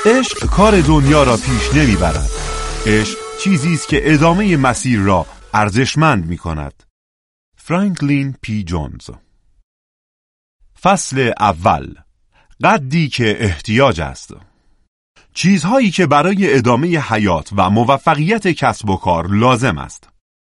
عشق کار دنیا را پیش نمیبرد. عشق چیزی است که ادامه مسیر را ارزشمند میکند. فرانکلین پی جونز. فصل اول. قدی که احتیاج است. چیزهایی که برای ادامه حیات و موفقیت کسب و کار لازم است.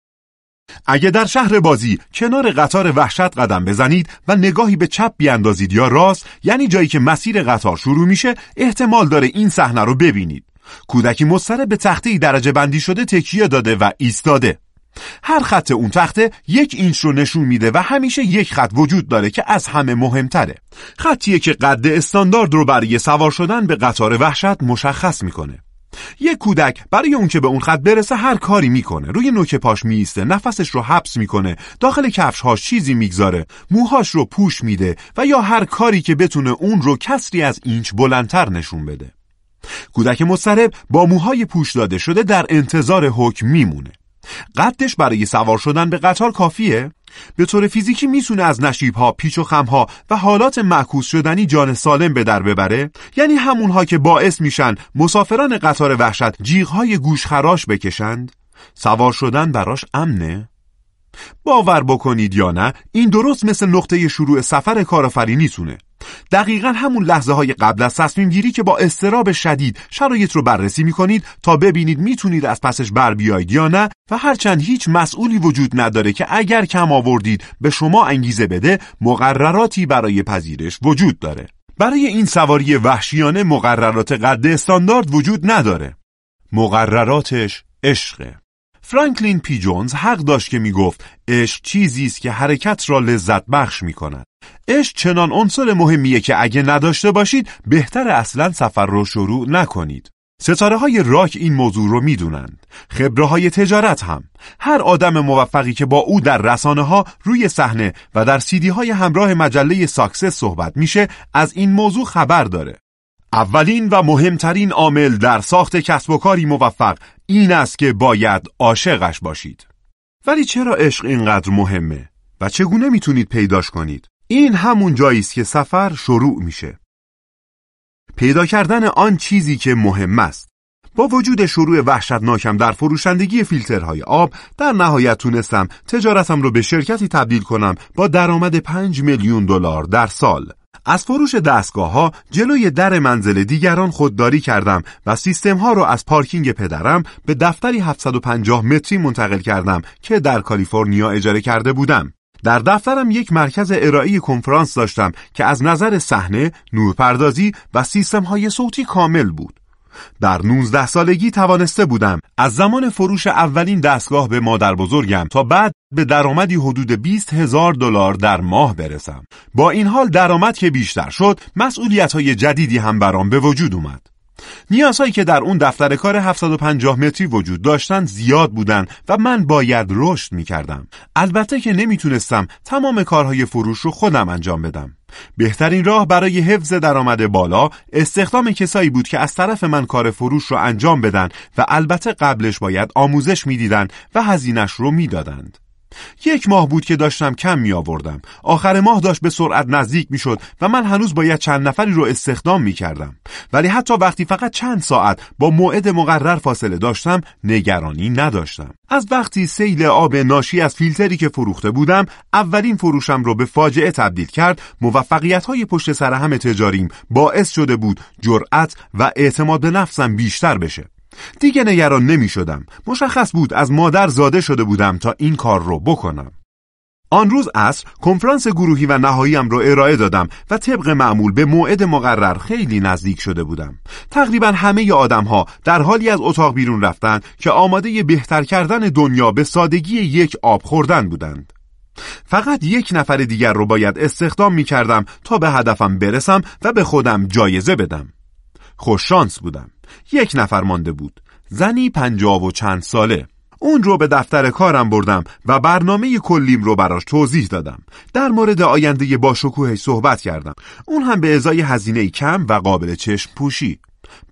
اگه در شهر بازی کنار قطار وحشت قدم بزنید و نگاهی به چپ بیاندازید یا راست، یعنی جایی که مسیر قطار شروع میشه، احتمال داره این صحنه رو ببینید. کودکی مضطرب به تخته‌ای درجه بندی شده تکیه داده و ایستاده. هر خط اون تخته 1 اینچ رو نشون میده و همیشه یک خط وجود داره که از همه مهمتره. خطیه که قد استاندارد رو برای سوار شدن به قطار وحشت مشخص میکنه. یک کودک برای اون که به اون خط برسه هر کاری میکنه. روی نوک پاش میسته، نفسش رو حبس میکنه، داخل کفش‌هاش چیزی میگذاره، موهاش رو پوش میده و یا هر کاری که بتونه اون رو کسری از اینچ بلندتر نشون بده. کودک مضطرب با موهای پوش داده شده در انتظار حکم میمونه. قدش برای سوار شدن به قطار کافیه؟ به طور فیزیکی میتونه از نشیب‌ها، پیچ و خم‌ها و حالات معکوس شدنی جان سالم به در ببره؟ یعنی همونها که باعث میشن مسافران قطار وحشت جیغ‌های گوشخراش بکشند؟ سوار شدن براش امنه؟ باور بکنید یا نه، این درست مثل نقطه شروع سفر کارآفرینیتونه. دقیقاً همون لحظه های قبل از تصمیم گیری که با اضطراب شدید شرایط رو بررسی میکنید تا ببینید میتونید از پسش بر بیایید یا نه، و هرچند هیچ مسئولی وجود نداره که اگر کم آوردید به شما انگیزه بده، مقرراتی برای پذیرش وجود داره. برای این سواری وحشیانه مقررات قد استاندارد وجود نداره. مقرراتش عشقه. فرانکلین پی جونز حق داشت که میگفت عشق چیزی است که حرکت را لذت بخش میکند. عشق چنان عنصر مهمیه که اگه نداشته باشید بهتر اصلا سفر رو شروع نکنید. ستاره‌های راک این موضوع رو میدونند. خبره‌های تجارت هم. هر آدم موفقی که با او در رسانه‌ها، روی صحنه و در سیدی‌های همراه مجله ساکسس صحبت میشه از این موضوع خبر داره. اولین و مهمترین عامل در ساخت کسب و کاری موفق این است که باید عاشقش باشید. ولی چرا عشق اینقدر مهمه و چگونه میتونید پیداش کنید؟ این همون جایی است که سفر شروع میشه. پیدا کردن آن چیزی که مهم است. با وجود شروع وحشتناکم در فروشندگی فیلترهای آب، در نهایت تونستم تجارتم رو به شرکتی تبدیل کنم با درآمد 5 میلیون دلار در سال. از فروش دستگاه‌ها جلوی در منزل دیگران خودداری کردم و سیستم‌ها رو از پارکینگ پدرم به دفتری 750 متری منتقل کردم که در کالیفرنیا اجاره کرده بودم. در دفترم یک مرکز ارائه کنفرانس داشتم که از نظر صحنه، نورپردازی و سیستم‌های صوتی کامل بود. در 19 سالگی توانسته بودم از زمان فروش اولین دستگاه به مادر بزرگم تا بعد به درآمدی حدود 20,000 دلار در ماه برسم. با این حال درآمد که بیشتر شد، مسئولیت‌های جدیدی هم برام به وجود اومد. نیازهایی که در اون دفتر کار 750 متری وجود داشتن زیاد بودن و من باید رشد می‌کردم. البته که نمیتونستم تمام کارهای فروش رو خودم انجام بدم. بهترین راه برای حفظ درآمد بالا استخدام کسایی بود که از طرف من کار فروش رو انجام بدن و البته قبلش باید آموزش میدیدن و هزینه‌اش رو میدادند. 1 ماه بود که داشتم کم می آوردم. آخر ماه داشت به سرعت نزدیک می شد و من هنوز باید چند نفری رو استخدام می کردم. ولی حتی وقتی فقط چند ساعت با موعد مقرر فاصله داشتم، نگرانی نداشتم. از وقتی سیل آب ناشی از فیلتری که فروخته بودم اولین فروشم رو به فاجعه تبدیل کرد، موفقیت‌های پشت سر هم تجاریم باعث شده بود جرأت و اعتماد به نفسم بیشتر بشه. دیگه نگران نمی شدم. مشخص بود از مادر زاده شده بودم تا این کار رو بکنم. آن روز عصر کنفرانس گروهی و نهاییم رو ارائه دادم و طبق معمول به موعد مقرر خیلی نزدیک شده بودم. تقریبا همه آدم‌ها در حالی از اتاق بیرون رفتن که آماده بهتر کردن دنیا به سادگی یک آب خوردن بودند. فقط 1 نفر دیگر رو باید استخدام می کردم تا به هدفم برسم و به خودم جایزه بدم. خوش شانس بودم. 1 نفر مانده بود. زنی 50 و چند ساله. اون رو به دفتر کارم بردم و برنامه کلیم رو براش توضیح دادم. در مورد آینده با شکوهش صحبت کردم. اون هم به ازای هزینه کم و قابل چشم پوشی.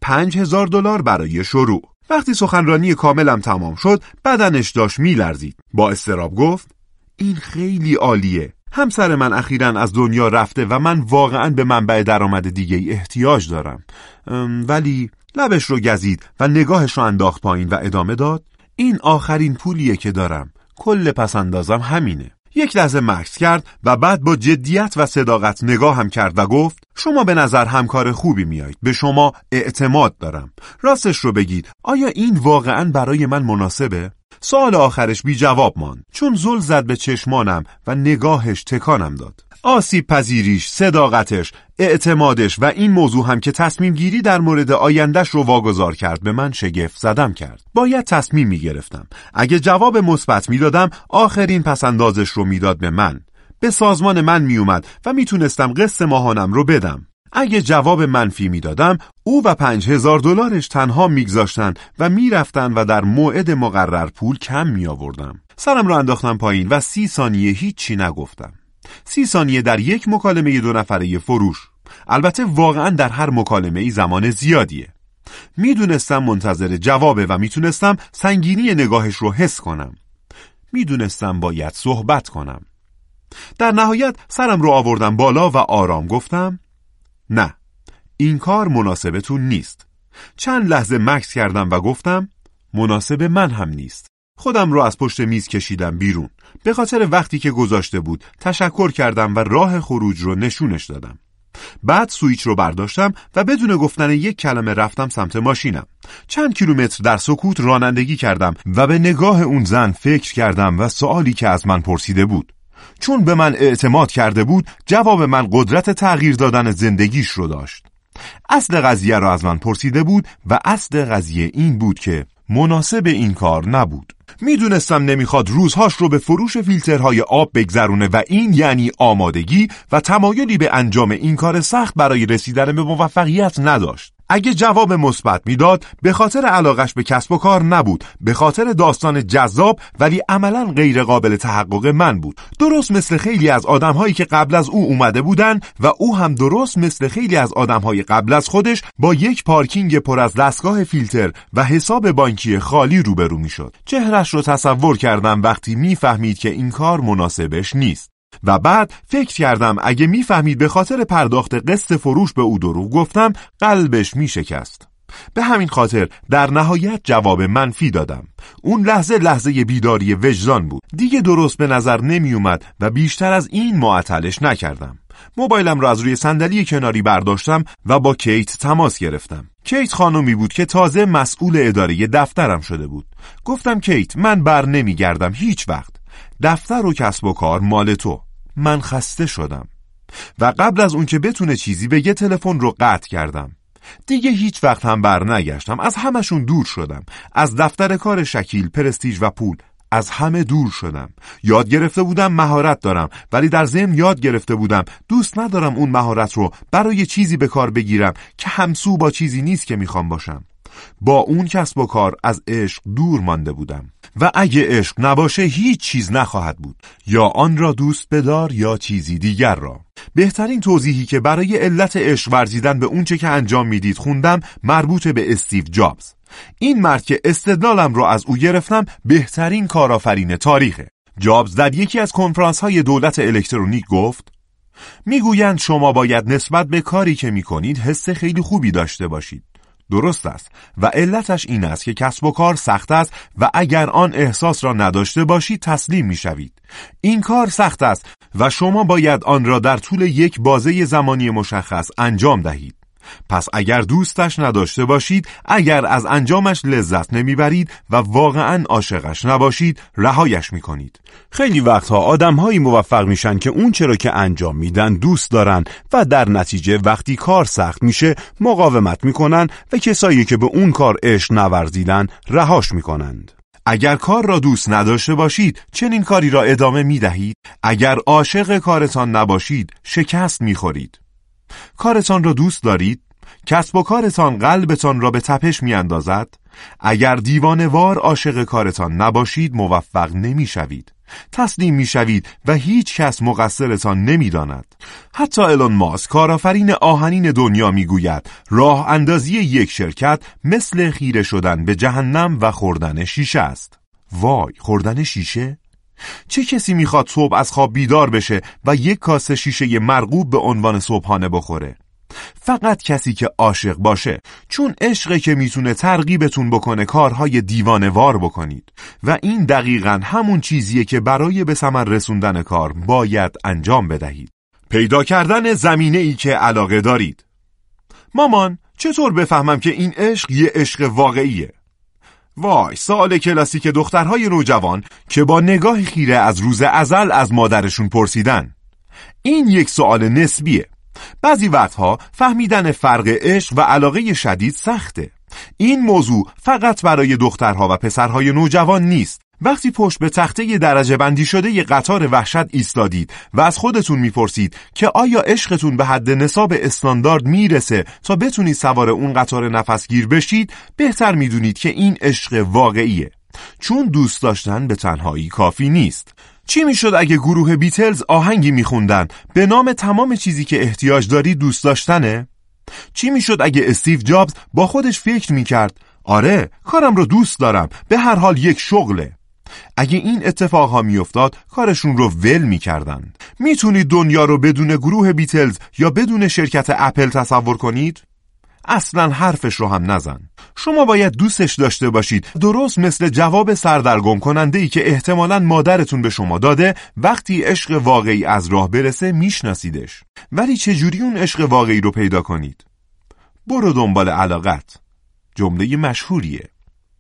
5,000 دلار برای شروع. وقتی سخنرانی کاملم تمام شد، بدنش داشت میلرزید. با اضطراب گفت: این خیلی عالیه. همسر من اخیراً از دنیا رفته و من واقعاً به منبع درآمد دیگه‌ای احتیاج دارم. ولی لبش رو گزید و نگاهش رو انداخت پایین و ادامه داد: این آخرین پولیه که دارم. کل پس‌اندازم همینه. یک لحظه مکث کرد و بعد با جدیت و صداقت نگاهم کرد و گفت: شما به نظر همکار خوبی میایید. به شما اعتماد دارم. راستش رو بگید، آیا این واقعاً برای من مناسبه؟ سوال آخرش بی جواب ماند، چون زل زد به چشمانم و نگاهش تکانم داد. آسیب پذیریش، صداقتش، اعتمادش و این موضوع هم که تصمیم گیری در مورد آیندهش رو واگذار کرد به من شگفت زدم کرد. باید تصمیم می گرفتم. اگه جواب مثبت می دادم، آخرین پسندازش رو می داد به من. به سازمان من می اومد و می تونستم قسط ماهانم رو بدم. اگه جواب منفی می دادم، او و $5,000 تنها می گذاشتن و می رفتن و در موعد مقرر پول کم می آوردم. سرم رو انداختم پایین و 30 ثانیه هیچی نگفتم. 30 ثانیه در یک مکالمه 2 نفره فروش. البته واقعا در هر مکالمه زمان زیادیه. میدونستم منتظر جوابه و میتونستم سنگینی نگاهش رو حس کنم. میدونستم باید صحبت کنم. در نهایت سرم رو آوردم بالا و آرام گفتم: نه، این کار مناسبتون نیست. چند لحظه مکث کردم و گفتم: مناسب من هم نیست. خودم رو از پشت میز کشیدم بیرون. به خاطر وقتی که گذاشته بود تشکر کردم و راه خروج رو نشونش دادم. بعد سویچ رو برداشتم و بدون گفتن یک کلمه رفتم سمت ماشینم. چند کیلومتر در سکوت رانندگی کردم و به نگاه اون زن فکر کردم و سوالی که از من پرسیده بود. چون به من اعتماد کرده بود، جواب من قدرت تغییر دادن زندگیش رو داشت. اصل قضیه رو از من پرسیده بود و اصل قضیه این بود که مناسب این کار نبود. میدونستم نمیخواد روزهاش رو به فروش فیلترهای آب بگذرونه و این یعنی آمادگی و تمایلی به انجام این کار سخت برای رسیدن به موفقیت نداشت. اگه جواب مثبت میداد، به خاطر علاقش به کسب و کار نبود، به خاطر داستان جذاب ولی عملاً غیر قابل تحقق من بود. درست مثل خیلی از آدم‌هایی که قبل از او اومده بودن و او هم درست مثل خیلی از آدم‌های قبل از خودش با یک پارکینگ پر از دستگاه فیلتر و حساب بانکی خالی روبرو میشد. چهرش رو تصور کردم وقتی میفهمید که این کار مناسبش نیست. و بعد فکر کردم اگه میفهمید به خاطر پرداخت قسط فروش به او دروغ گفتم، قلبش میشکست. به همین خاطر در نهایت جواب منفی دادم. اون لحظه بیداری وجدان بود. دیگه درست به نظر نمی اومد و بیشتر از این معطلش نکردم. موبایلم را از روی صندلی کناری برداشتم و با کیت تماس گرفتم. کیت خانمی بود که تازه مسئول اداره دفترم شده بود. گفتم: کیت، من بر نمیگردم هیچ وقت. دفتر و کسب و کار مال تو. من خسته شدم. و قبل از اون که بتونه چیزی بگه تلفن رو قطع کردم. دیگه هیچ وقت هم بر نگشتم. از همشون دور شدم. از دفتر کار شکیل، پرستیژ و پول. از همه دور شدم. یاد گرفته بودم مهارت دارم، ولی در ضمن یاد گرفته بودم دوست ندارم اون مهارت رو برای چیزی به کار بگیرم که همسو با چیزی نیست که میخوام باشم. با اون کسب و کار از عشق دور مانده بودم و اگه عشق نباشه هیچ چیز نخواهد بود. یا آن را دوست بدار یا چیزی دیگر را. بهترین توضیحی که برای علت عشق ورزیدن به اون چه که انجام میدید خوندم مربوط به استیو جابز. این مرد که استدلالم را از او گرفتم بهترین کارآفرین تاریخه. جابز در یکی از کنفرانس‌های دولت الکترونیک گفت: میگویند شما باید نسبت به کاری که میکنید حس خیلی خوبی داشته باشید. درست است و علتش این است که کسب و کار سخت است و اگر آن احساس را نداشته باشید تسلیم میشوید. این کار سخت است و شما باید آن را در طول یک بازه زمانی مشخص انجام دهید. پس اگر دوستش نداشته باشید، اگر از انجامش لذت نمیبرید و واقعاً عاشقش نباشید، رهایش میکنید. خیلی وقتها آدم‌هایی موفق میشن که اون چرا که انجام میدن دوست دارن و در نتیجه وقتی کار سخت میشه مقاومت میکنن و کسایی که به اون کار عشق نورزیدن رهاش میکنند. اگر کار را دوست نداشته باشید، چنین کاری را ادامه میدهید. اگر عاشق کارتان نباشید، شکست میخورید. کارتان را دوست دارید؟ کسب و کارتان قلبتان را به تپش می اندازد؟ اگر دیوانه‌وار عاشق کارتان نباشید موفق نمی شوید. تسلیم می شوید و هیچ کس مقصرتان نمی داند. حتی ایلون ماسک کارآفرین آهنین دنیا می گوید راه اندازی یک شرکت مثل خیره شدن به جهنم و خوردن شیشه است. وای، خوردن شیشه؟ چه کسی میخواد صبح از خواب بیدار بشه و یک کاسه شیشه مرغوب به عنوان صبحانه بخوره؟ فقط کسی که عاشق باشه، چون عشقه که میتونه ترغیبتون بکنه کارهای دیوانه‌وار بکنید و این دقیقاً همون چیزیه که برای به ثمر رسوندن کار باید انجام بدهید. پیدا کردن زمینه‌ای که علاقه دارید. مامان، چطور بفهمم که این عشق یه عشق واقعیه؟ وای، سوال کلاسیک دخترهای نوجوان که با نگاه خیره از روز ازل از مادرشون پرسیدن. این یک سوال نسبیه. بعضی وقتها فهمیدن فرق عشق و علاقه شدید سخته. این موضوع فقط برای دخترها و پسرهای نوجوان نیست. وقتی پشت به تخته درجه بندی شده ی قطار وحشت ایستادید و از خودتون میپرسید که آیا عشقتون به حد نصاب استاندارد میرسه تا بتونید سوار اون قطار نفسگیر بشید، بهتر میدونید که این عشق واقعیه، چون دوست داشتن به تنهایی کافی نیست. چی میشد اگه گروه بیتلز آهنگی میخوندن به نام تمام چیزی که احتیاج داری دوست داشتنه؟ چی میشد اگه استیو جابز با خودش فکر میکرد آره، کارم رو دوست دارم، به هر حال یک شغله؟ اگه این اتفاقها میافتاد کارشون رو ول میکردن. میتونید دنیا رو بدون گروه بیتلز یا بدون شرکت اپل تصور کنید؟ اصلا حرفش رو هم نزن. شما باید دوستش داشته باشید، درست مثل جواب سردرگم کننده ای که احتمالاً مادرتون به شما داده وقتی عشق واقعی از راه برسه میشناسیدش. ولی چجوری اون عشق واقعی رو پیدا کنید؟ برو دنبال علاقت. جمله مشهوریه،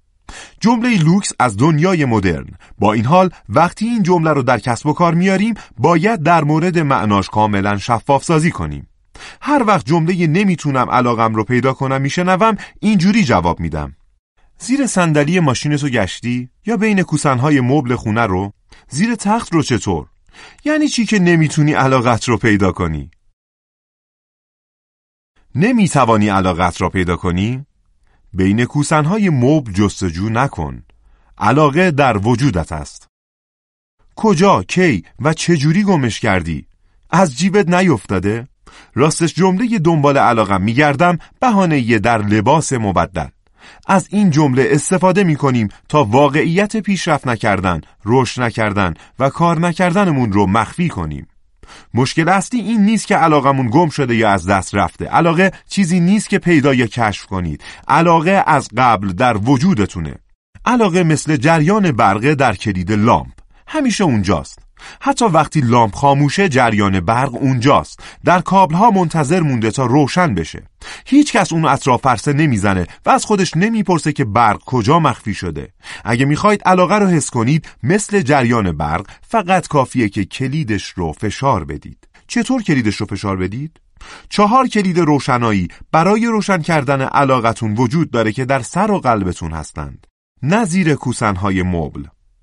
جمله لوکس از دنیای مدرن. با این حال وقتی این جمله رو در کسب و کار میاریم باید در مورد معناش کاملا شفاف سازی کنیم. هر وقت جمله نمیتونم علاقم رو پیدا کنم میشنوم، اینجوری جواب میدم: زیر صندلی ماشینتو گشتی؟ یا بین کوسنهای مبل خونه رو؟ زیر تخت رو چطور؟ یعنی چی که نمیتونی علاقت رو پیدا کنی؟ نمیتوانی علاقت رو پیدا کنی؟ بین کوسنهای مبل جستجو نکن. علاقه در وجودت است. کجا، کی و چجوری گمش کردی؟ از جیبت نیفتاده؟ راستش جمله دنبال علاقم میگردم بهانه‌ای در لباس مبدل. از این جمله استفاده میکنیم تا واقعیت پیشرفت نکردن، رشد نکردن و کار نکردنمون رو مخفی کنیم. مشکل اصلی این نیست که علاقمون گم شده یا از دست رفته. علاقه چیزی نیست که پیدا یا کشف کنید. علاقه از قبل در وجودتونه. علاقه مثل جریان برق در کلید لامپ، همیشه اونجاست. حتی وقتی لامپ خاموشه جریان برق اونجاست. در کابل‌ها منتظر مونده تا روشن بشه. هیچ کس اون اطراف فرسه نمیزنه و از خودش نمیپرسه که برق کجا مخفی شده. اگه میخواید علاقه رو حس کنید مثل جریان برق، فقط کافیه که کلیدش رو فشار بدید. چطور کلیدش رو فشار بدید؟ 4 کلید روشنایی برای روشن کردن علاقتون وجود داره که در سر و قلبتون هستند، نه زیر کوسنهای مبل.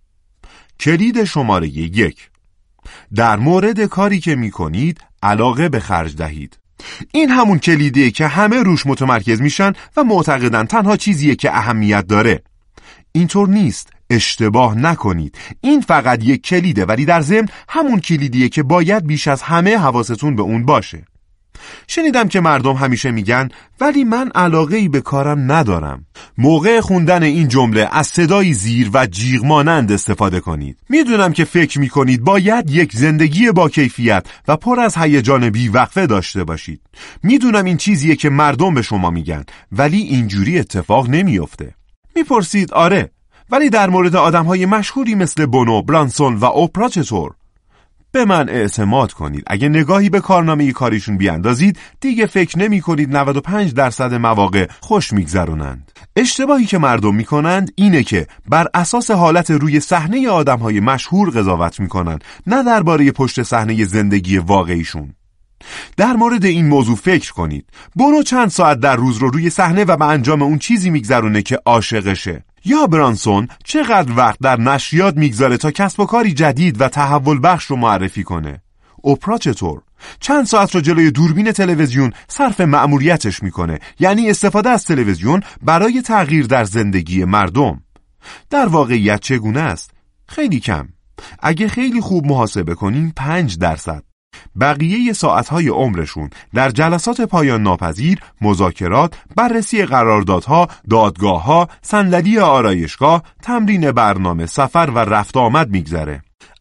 کلید شماره 1: در مورد کاری که میکنید علاقه به خرج دهید. این همون کلیدیه که همه روش متمرکز میشن و معتقدن تنها چیزیه که اهمیت داره. اینطور نیست، اشتباه نکنید. این فقط یک کلیده، ولی در ضمن همون کلیدیه که باید بیش از همه حواستون به اون باشه. شنیدم که مردم همیشه میگن ولی من علاقه‌ای به کارم ندارم. موقع خوندن این جمله از صدایی زیر و جیغ مانند استفاده کنید. میدونم که فکر میکنید باید یک زندگی با کیفیت و پر از هیجان بی وقفه داشته باشید. میدونم این چیزیه که مردم به شما میگن، ولی اینجوری اتفاق نمیفته. میپرسید آره، ولی در مورد آدمهای مشهوری مثل بونو، برانسون و اوپرا چطور؟ به من اعتماد کنید، اگه نگاهی به کارنامه کاریشون بیاندازید دیگه فکر نمی کنید 95% مواقع خوش میگذرونند. اشتباهی که مردم میکنند اینه که بر اساس حالت روی صحنه آدمهای مشهور قضاوت میکنند، نه درباره پشت صحنه زندگی واقعیشون. در مورد این موضوع فکر کنید. بونو چند ساعت در روز رو روی صحنه و به انجام اون چیزی میگذرونه که عاشقشه؟ یا برانسون چقدر وقت در نشریات میگذاره تا کسب و کاری جدید و تحول بخش رو معرفی کنه؟ اوپرا چطور؟ چند ساعت رو جلوی دوربین تلویزیون صرف مأموریتش میکنه، یعنی استفاده از تلویزیون برای تغییر در زندگی مردم. در واقعیت چگونه است؟ خیلی کم. اگه خیلی خوب محاسبه کنیم 5%. بقیه ساعتهای عمرشون در جلسات پایان ناپذیر، مذاکرات، بررسی قراردادها، دادگاهها، صندلی آرایشگاه، تمرین برنامه، سفر و رفت آمد میگذره.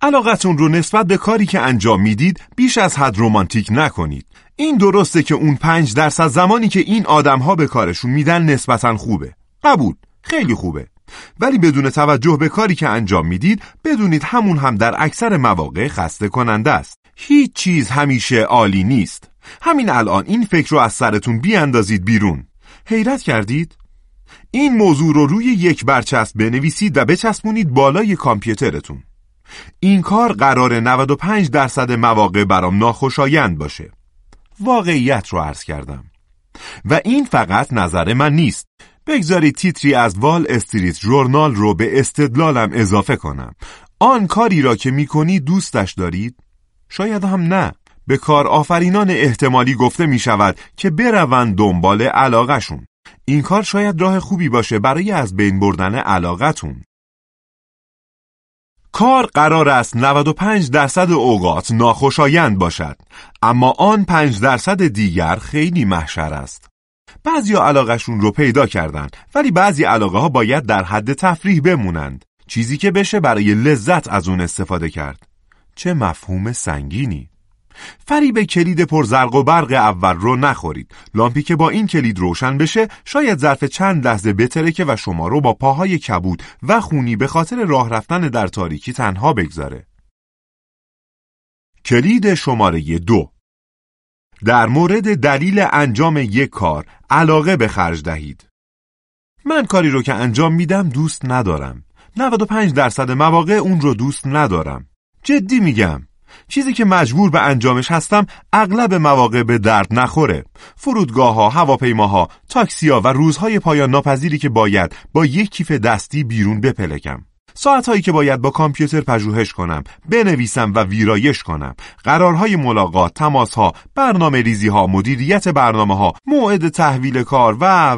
علاقتون رو نسبت به کاری که انجام میدید بیش از حد رمانتیک نکنید. این درسته که اون 5% زمانی که این آدم‌ها به کارشون میدن نسبتاً خوبه. قبول، خیلی خوبه. ولی بدون توجه به کاری که انجام میدید بدونید همون هم در اکثر مواقع خسته کننده است. هیچ چیز همیشه عالی نیست. همین الان این فکر رو از سرتون بیاندازید بیرون. حیرت کردید؟ این موضوع رو روی یک برچسب بنویسید و بچسبونید بالای کامپیوترتون. این کار قراره 95% مواقع برام ناخوشایند باشه. واقعیت رو عرض کردم. و این فقط نظر من نیست. بگذارید تیتری از وال استریت ژورنال رو به استدلالم اضافه کنم. آن کاری را که میکنی دوستش دارید؟ شاید هم نه. به کارآفرینان احتمالی گفته می شود که بروند دنبال علاقه‌شون. این کار شاید راه خوبی باشه برای از بین بردن علاقتون. کار قرار است 95% اوقات ناخوشایند باشد، اما آن 5% دیگر خیلی محشر است. بعضی علاقه‌شون رو پیدا کردن، ولی بعضی علاقه ها باید در حد تفریح بمونند. چیزی که بشه برای لذت از اون استفاده کرد. چه مفهوم سنگینی. فریب کلید پرزرق و برق اول رو نخورید. لامپی که با این کلید روشن بشه شاید ظرف چند لحظه بترکه و شما رو با پاهای کبود و خونی به خاطر راه رفتن در تاریکی تنها بگذاره. کلید شماره 2. در مورد دلیل انجام یک کار علاقه به خرج دهید. من کاری رو که انجام میدم دوست ندارم. 95% مواقع اون رو دوست ندارم. جدی میگم. چیزی که مجبور به انجامش هستم اغلب مواقع به درد نخوره. فرودگاه‌ها، هواپیماها، تاکسی‌ها و روزهای پایان ناپذیری که باید با یک کیف دستی بیرون بپلکم. ساعتهایی که باید با کامپیوتر پژوهش کنم، بنویسم و ویرایش کنم. قرارهای ملاقات، تماس‌ها، برنامه‌ریزی‌ها، مدیریت برنامه‌ها، موعد تحویل کار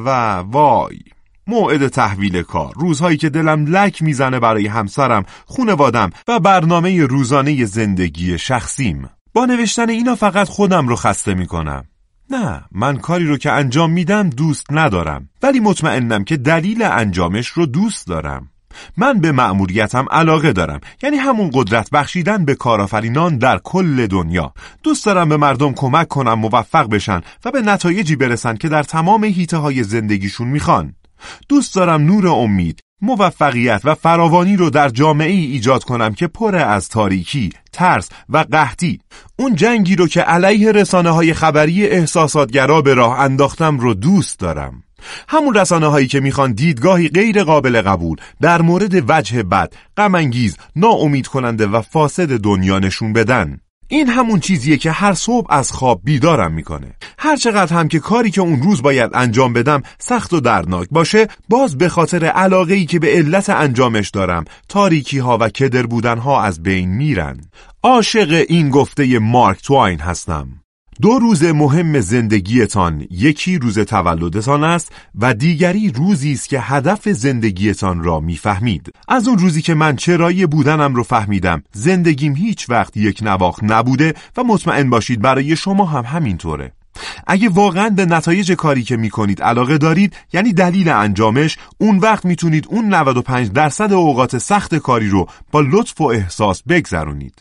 وای. موعد تحویل کار، روزهایی که دلم لک میزنه برای همسرم، خانوادم و برنامه روزانه زندگی شخصیم. با نوشتن اینا فقط خودم رو خسته میکنم. نه، من کاری رو که انجام میدم دوست ندارم، ولی مطمئنم که دلیل انجامش رو دوست دارم. من به مأموریتم علاقه دارم، یعنی همون قدرت بخشیدن به کارآفرینان در کل دنیا. دوست دارم به مردم کمک کنم موفق بشن و به نتایجی برسن که در تمام حیطه‌های زندگیشون میخوان. دوست دارم نور امید، موفقیت و فراوانی رو در جامعه ای ایجاد کنم که پر از تاریکی، ترس و قحطی. اون جنگی رو که علیه رسانه‌های خبری احساساتگرا به راه انداختم رو دوست دارم. همون رسانه‌هایی که میخوان دیدگاهی غیر قابل قبول در مورد وجه بد، غم انگیز، ناامید کننده و فاسد دنیا نشون بدن. این همون چیزیه که هر صبح از خواب بیدارم میکنه. هر چقدر هم که کاری که اون روز باید انجام بدم سخت و دردناک باشه، باز به خاطر علاقه‌ای که به علت انجامش دارم، تاریکی ها و کدر بودن ها از بین میرن. عاشق این گفته مارک توین هستم. 2 روز مهم زندگیتان، یکی روز تولدتان است و دیگری روزی است که هدف زندگیتان را میفهمید. از اون روزی که من چرایی بودنم رو فهمیدم، زندگیم هیچ وقت یک نواخت نبوده و مطمئن باشید برای شما هم همینطوره. اگه واقعا به نتایج کاری که میکنید علاقه دارید، یعنی دلیل انجامش، اون وقت میتونید اون 95% اوقات سخت کاری رو با لطف و احساس بگذرونید.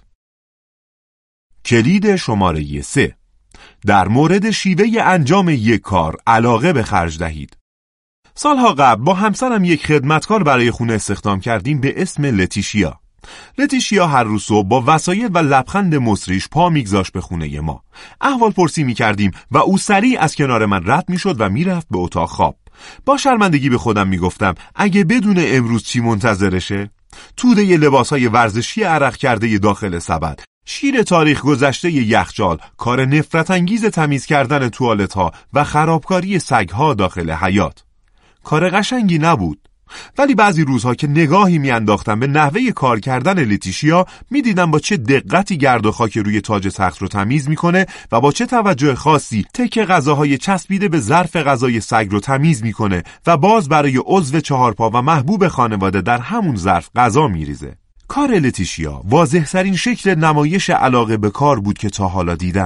کلید شماره 3. در مورد شیوه انجام یک کار علاقه به خرج دهید. سالها قبل با همسرم یک خدمتکار برای خونه استخدام کردیم به اسم لتیشیا. لتیشیا هر روز صبح با وسایل و لبخند مصریش پا میگذاشت به خونه ما. احوال پرسی میکردیم و او سریع از کنار من رد میشد و میرفت به اتاق خواب. با شرمندگی به خودم میگفتم اگه بدون امروز چی منتظرشه؟ توده لباسهای ورزشی عرق کرده داخل سبد، شیر تاریخ گذشته یخچال، کار نفرت انگیز تمیز کردن توالت‌ها و خرابکاری سگ‌ها داخل حیاط. کار قشنگی نبود. ولی بعضی روزها که نگاهی میانداختم به نحوه کار کردن لتیشیا، میدیدم با چه دقتی گرد و خاک روی تاج تخت رو تمیز میکنه و با چه توجه خاصی تکه غذاهای چسبیده به ظرف غذای سگ رو تمیز میکنه و باز برای عضو 4 پا و محبوب خانواده در همون ظرف غذا میریزه. کار لتیشیا واضح‌ترین شکل نمایش علاقه به کار بود که تا حالا دیدم.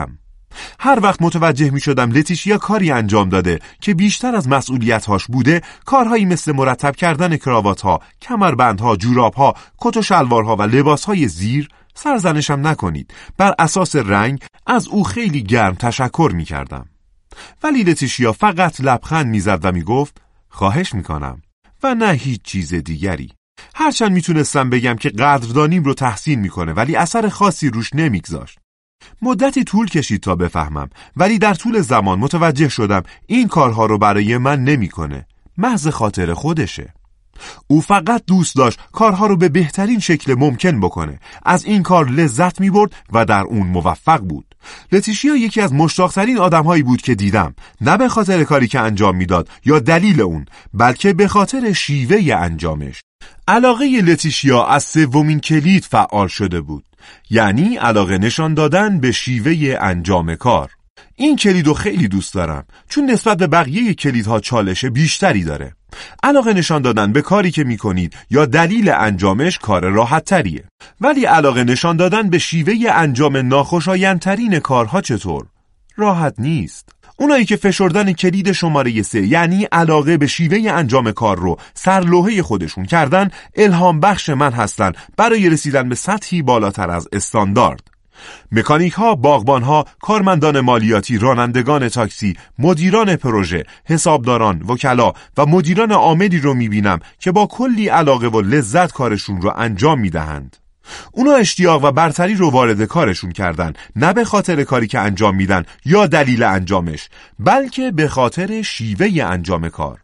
هر وقت متوجه می شدم لتیشیا کاری انجام داده که بیشتر از مسئولیت‌هاش بوده، کارهایی مثل مرتب کردن کراوات‌ها، کمربندها، جوراب‌ها، کت و شلوارها و لباس‌های زیر، سرزنشم نکنید، بر اساس رنگ از او خیلی گرم تشکر می کردم. ولی لتیشیا فقط لبخند می زد و می گفت خواهش می کنم و نه هیچ چیز دیگری. هرچند می تونستم بگم که قدردانیم رو تحسین می کنه ولی اثر خاصی روش نمی گذاشت. مدتی طول کشید تا بفهمم، ولی در طول زمان متوجه شدم این کارها رو برای من نمی کنه. محض خاطر خودشه. او فقط دوست داشت کارها رو به بهترین شکل ممکن بکنه. از این کار لذت می برد و در اون موفق بود. لتیشیا یکی از مشتاق‌ترین آدم‌هایی بود که دیدم، نه به خاطر کاری که انجام میداد یا دلیل اون، بلکه به خاطر شیوه انجامش. علاقه لتیشیا از سومین کلید فعال شده بود، یعنی علاقه نشان دادن به شیوه انجام کار. این کلیدو خیلی دوست دارم چون نسبت به بقیه کلیدها چالش بیشتری داره. علاقه نشان دادن به کاری که میکنید یا دلیل انجامش کار راحت تریه، ولی علاقه نشان دادن به شیوه انجام ناخوشایندترین کارها چطور؟ راحت نیست. اونایی که فشردن کلید شماره 3 یعنی علاقه به شیوه انجام کار رو سرلوحه خودشون کردن، الهام بخش من هستن برای رسیدن به سطحی بالاتر از استاندارد. مکانیک ها، باغبان ها، کارمندان مالیاتی، رانندگان تاکسی، مدیران پروژه، حسابداران، وکلا و مدیران عاملی رو میبینم که با کلی علاقه و لذت کارشون رو انجام میدهند. اونا اشتیاق و برتری رو وارد کارشون کردن، نه به خاطر کاری که انجام میدن یا دلیل انجامش، بلکه به خاطر شیوه انجام کار.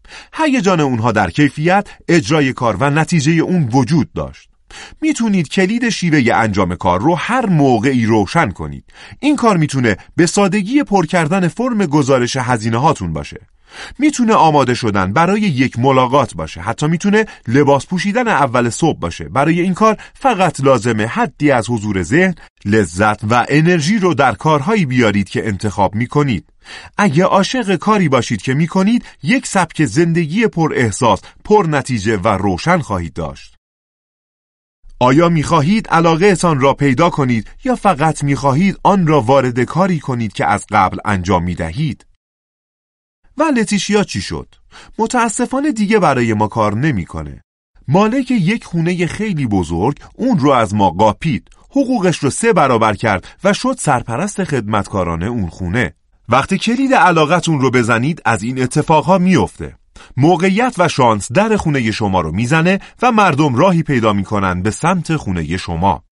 هیجان اونها در کیفیت، اجرای کار و نتیجه اون وجود داشت. میتونید کلید شیوه انجام کار رو هر موقعی روشن کنید. این کار میتونه به سادگی پر کردن فرم گزارش هزینه هاتون باشه. میتونه آماده شدن برای یک ملاقات باشه. حتی میتونه لباس پوشیدن اول صبح باشه. برای این کار فقط لازمه حدی از حضور ذهن، لذت و انرژی رو در کارهایی بیارید که انتخاب میکنید. اگه عاشق کاری باشید که میکنید، یک سبک زندگی پر احساس، پر نتیجه و روشن خواهید داشت. آیا می‌خواهید علاقه‌تان را پیدا کنید یا فقط می‌خواهید آن را وارد کاری کنید که از قبل انجام می‌دهید؟ و لتیشیا چی شد؟ متاسفانه دیگه برای ما کار نمی‌کنه. مالک یک خونه خیلی بزرگ اون رو از ما قاپید، حقوقش رو 3 برابر کرد و شد سرپرست خدمتکاران اون خونه. وقتی کلید علاقتون رو بزنید از این اتفاقها میفته. موقعیت و شانس در خونه شما رو میزنه و مردم راهی پیدا میکنن به سمت خونه شما.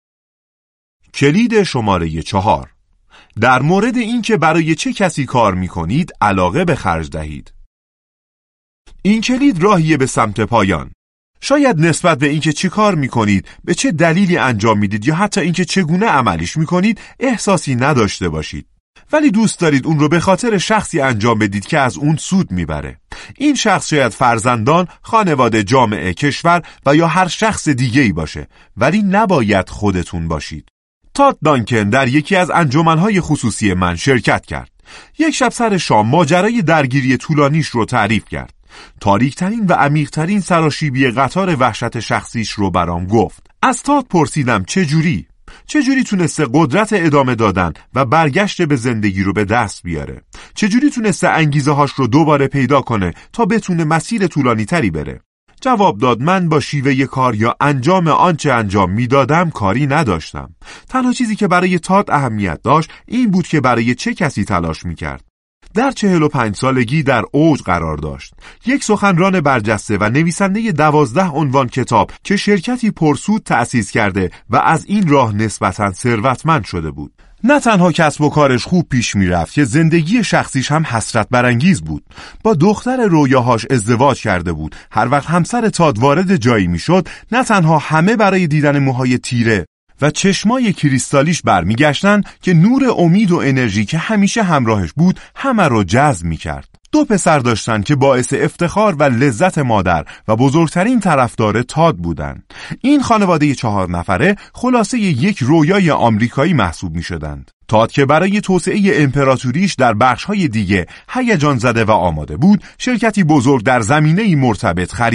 کلید شماره 4: در مورد این که برای چه کسی کار میکنید علاقه به خرج دهید. این کلید راهیه به سمت پایان. شاید نسبت به اینکه چی کار میکنید، به چه دلیلی انجام میدید یا حتی اینکه چگونه عملیش میکنید احساسی نداشته باشید، ولی دوست دارید اون رو به خاطر شخصی انجام بدید که از اون سود میبره. این شخص شاید فرزندان، خانواده، جامعه، کشور و یا هر شخص دیگه‌ای باشه، ولی نباید خودتون باشید. تاد دانکن در یکی از انجمنهای خصوصی من شرکت کرد. یک شب سر شام ماجرای درگیری طولانیش رو تعریف کرد. تاریک‌ترین و عمیق‌ترین سراشیبی قطار وحشت شخصیش رو برام گفت. از تاد پرسیدم چجوری تونسته قدرت ادامه دادن و برگشت به زندگی رو به دست بیاره؟ چجوری تونسته انگیزه هاش رو دوباره پیدا کنه تا بتونه مسیر طولانی تری بره؟ جواب داد من با شیوه کار یا انجام آنچه انجام میدادم کاری نداشتم. تنها چیزی که برای تاد اهمیت داشت این بود که برای چه کسی تلاش میکرد. در 45 سالگی در اوج قرار داشت. یک سخنران برجسته و نویسنده 12 عنوان کتاب که شرکتی پرسود تأسیس کرده و از این راه نسبتاً ثروتمند شده بود. نه تنها کسب و کارش خوب پیش میرفت که زندگی شخصیش هم حسرت برانگیز بود. با دختر رویاهاش ازدواج کرده بود. هر وقت همسر تاد وارد جایی میشد، نه تنها همه برای دیدن موهای تیره و چشمای کریستالیش برمیگشتن که نور امید و انرژی که همیشه همراهش بود همه رو جذب میکرد. 2 پسر داشتن که باعث افتخار و لذت مادر و بزرگترین طرفدار تاد بودن. این خانواده 4 نفره خلاصه یک رویای آمریکایی محسوب میشدند. تاد که برای توسعه امپراتوریش در بخش‌های دیگه هیجان زده و آماده بود، شرکتی بزرگ در زمینه‌ای مرتبط خرید.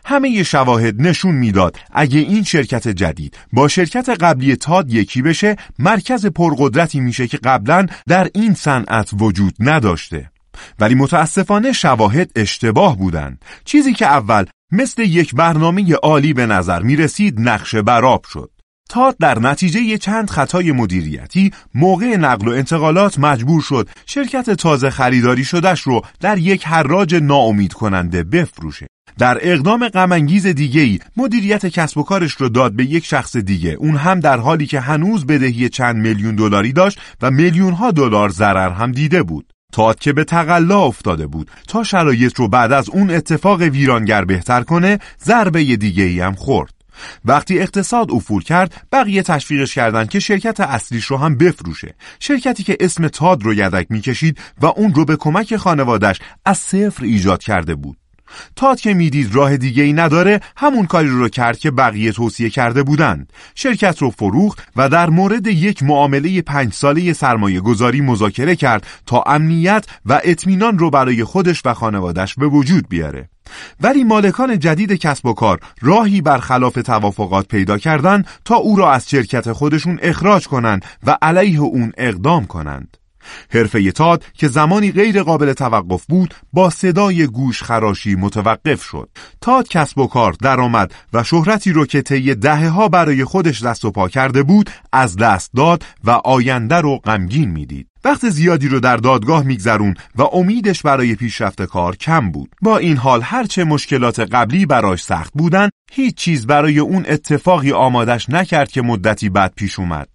همه شواهد نشون میداد اگه این شرکت جدید با شرکت قبلی تاد یکی بشه، مرکز پرقدرتی میشه که قبلا در این صنعت وجود نداشته. ولی متاسفانه شواهد اشتباه بودن. چیزی که اول مثل یک برنامه عالی به نظر میرسید نقشه برآب شد. تاد در نتیجه چند خطای مدیریتی موقع نقل و انتقالات مجبور شد شرکت تازه خریداری شدش رو در یک حراج ناامید کننده بفروشه. در اقدام غم‌انگیز دیگه‌ای مدیریت کسب و کارش رو داد به یک شخص دیگه، اون هم در حالی که هنوز بدهی چند میلیون دلاری داشت و میلیون‌ها دلار ضرر هم دیده بود. تاد که به تقلا افتاده بود تا شرایط رو بعد از اون اتفاق ویرانگر بهتر کنه، ضربه دیگه‌ای هم خورد. وقتی اقتصاد افول کرد، بقیه تشویقش کردن که شرکت اصلیش رو هم بفروشه. شرکتی که اسم تاد رو یدک میکشید و اون رو به کمک خانوادش از صفر ایجاد کرده بود. تاد که میدید راه دیگه‌ای نداره، همون کاری رو کرد که بقیه توصیه کرده بودند. شرکت رو فروخت و در مورد یک معامله 5 ساله سرمایه گذاری مذاکره کرد تا امنیت و اطمینان رو برای خودش و خانوادش به وجود بیاره. ولی مالکان جدید کسب و کار راهی برخلاف توافقات پیدا کردند تا او را از شرکت خودشون اخراج کنند و علیه اون اقدام کنند. حرفه تاد که زمانی غیر قابل توقف بود، با صدای گوش خراشی متوقف شد. تاد کسب و کار، درآمد و شهرتی رو که طی دهه‌ها برای خودش دست و پا کرده بود از دست داد و آینده رو غمگین میدید. وقت زیادی رو در دادگاه میگذرون و امیدش برای پیشرفت کار کم بود. با این حال هرچه مشکلات قبلی براش سخت بودن، هیچ چیز برای اون اتفاقی آمادش نکرد که مدتی بعد پیش اومد.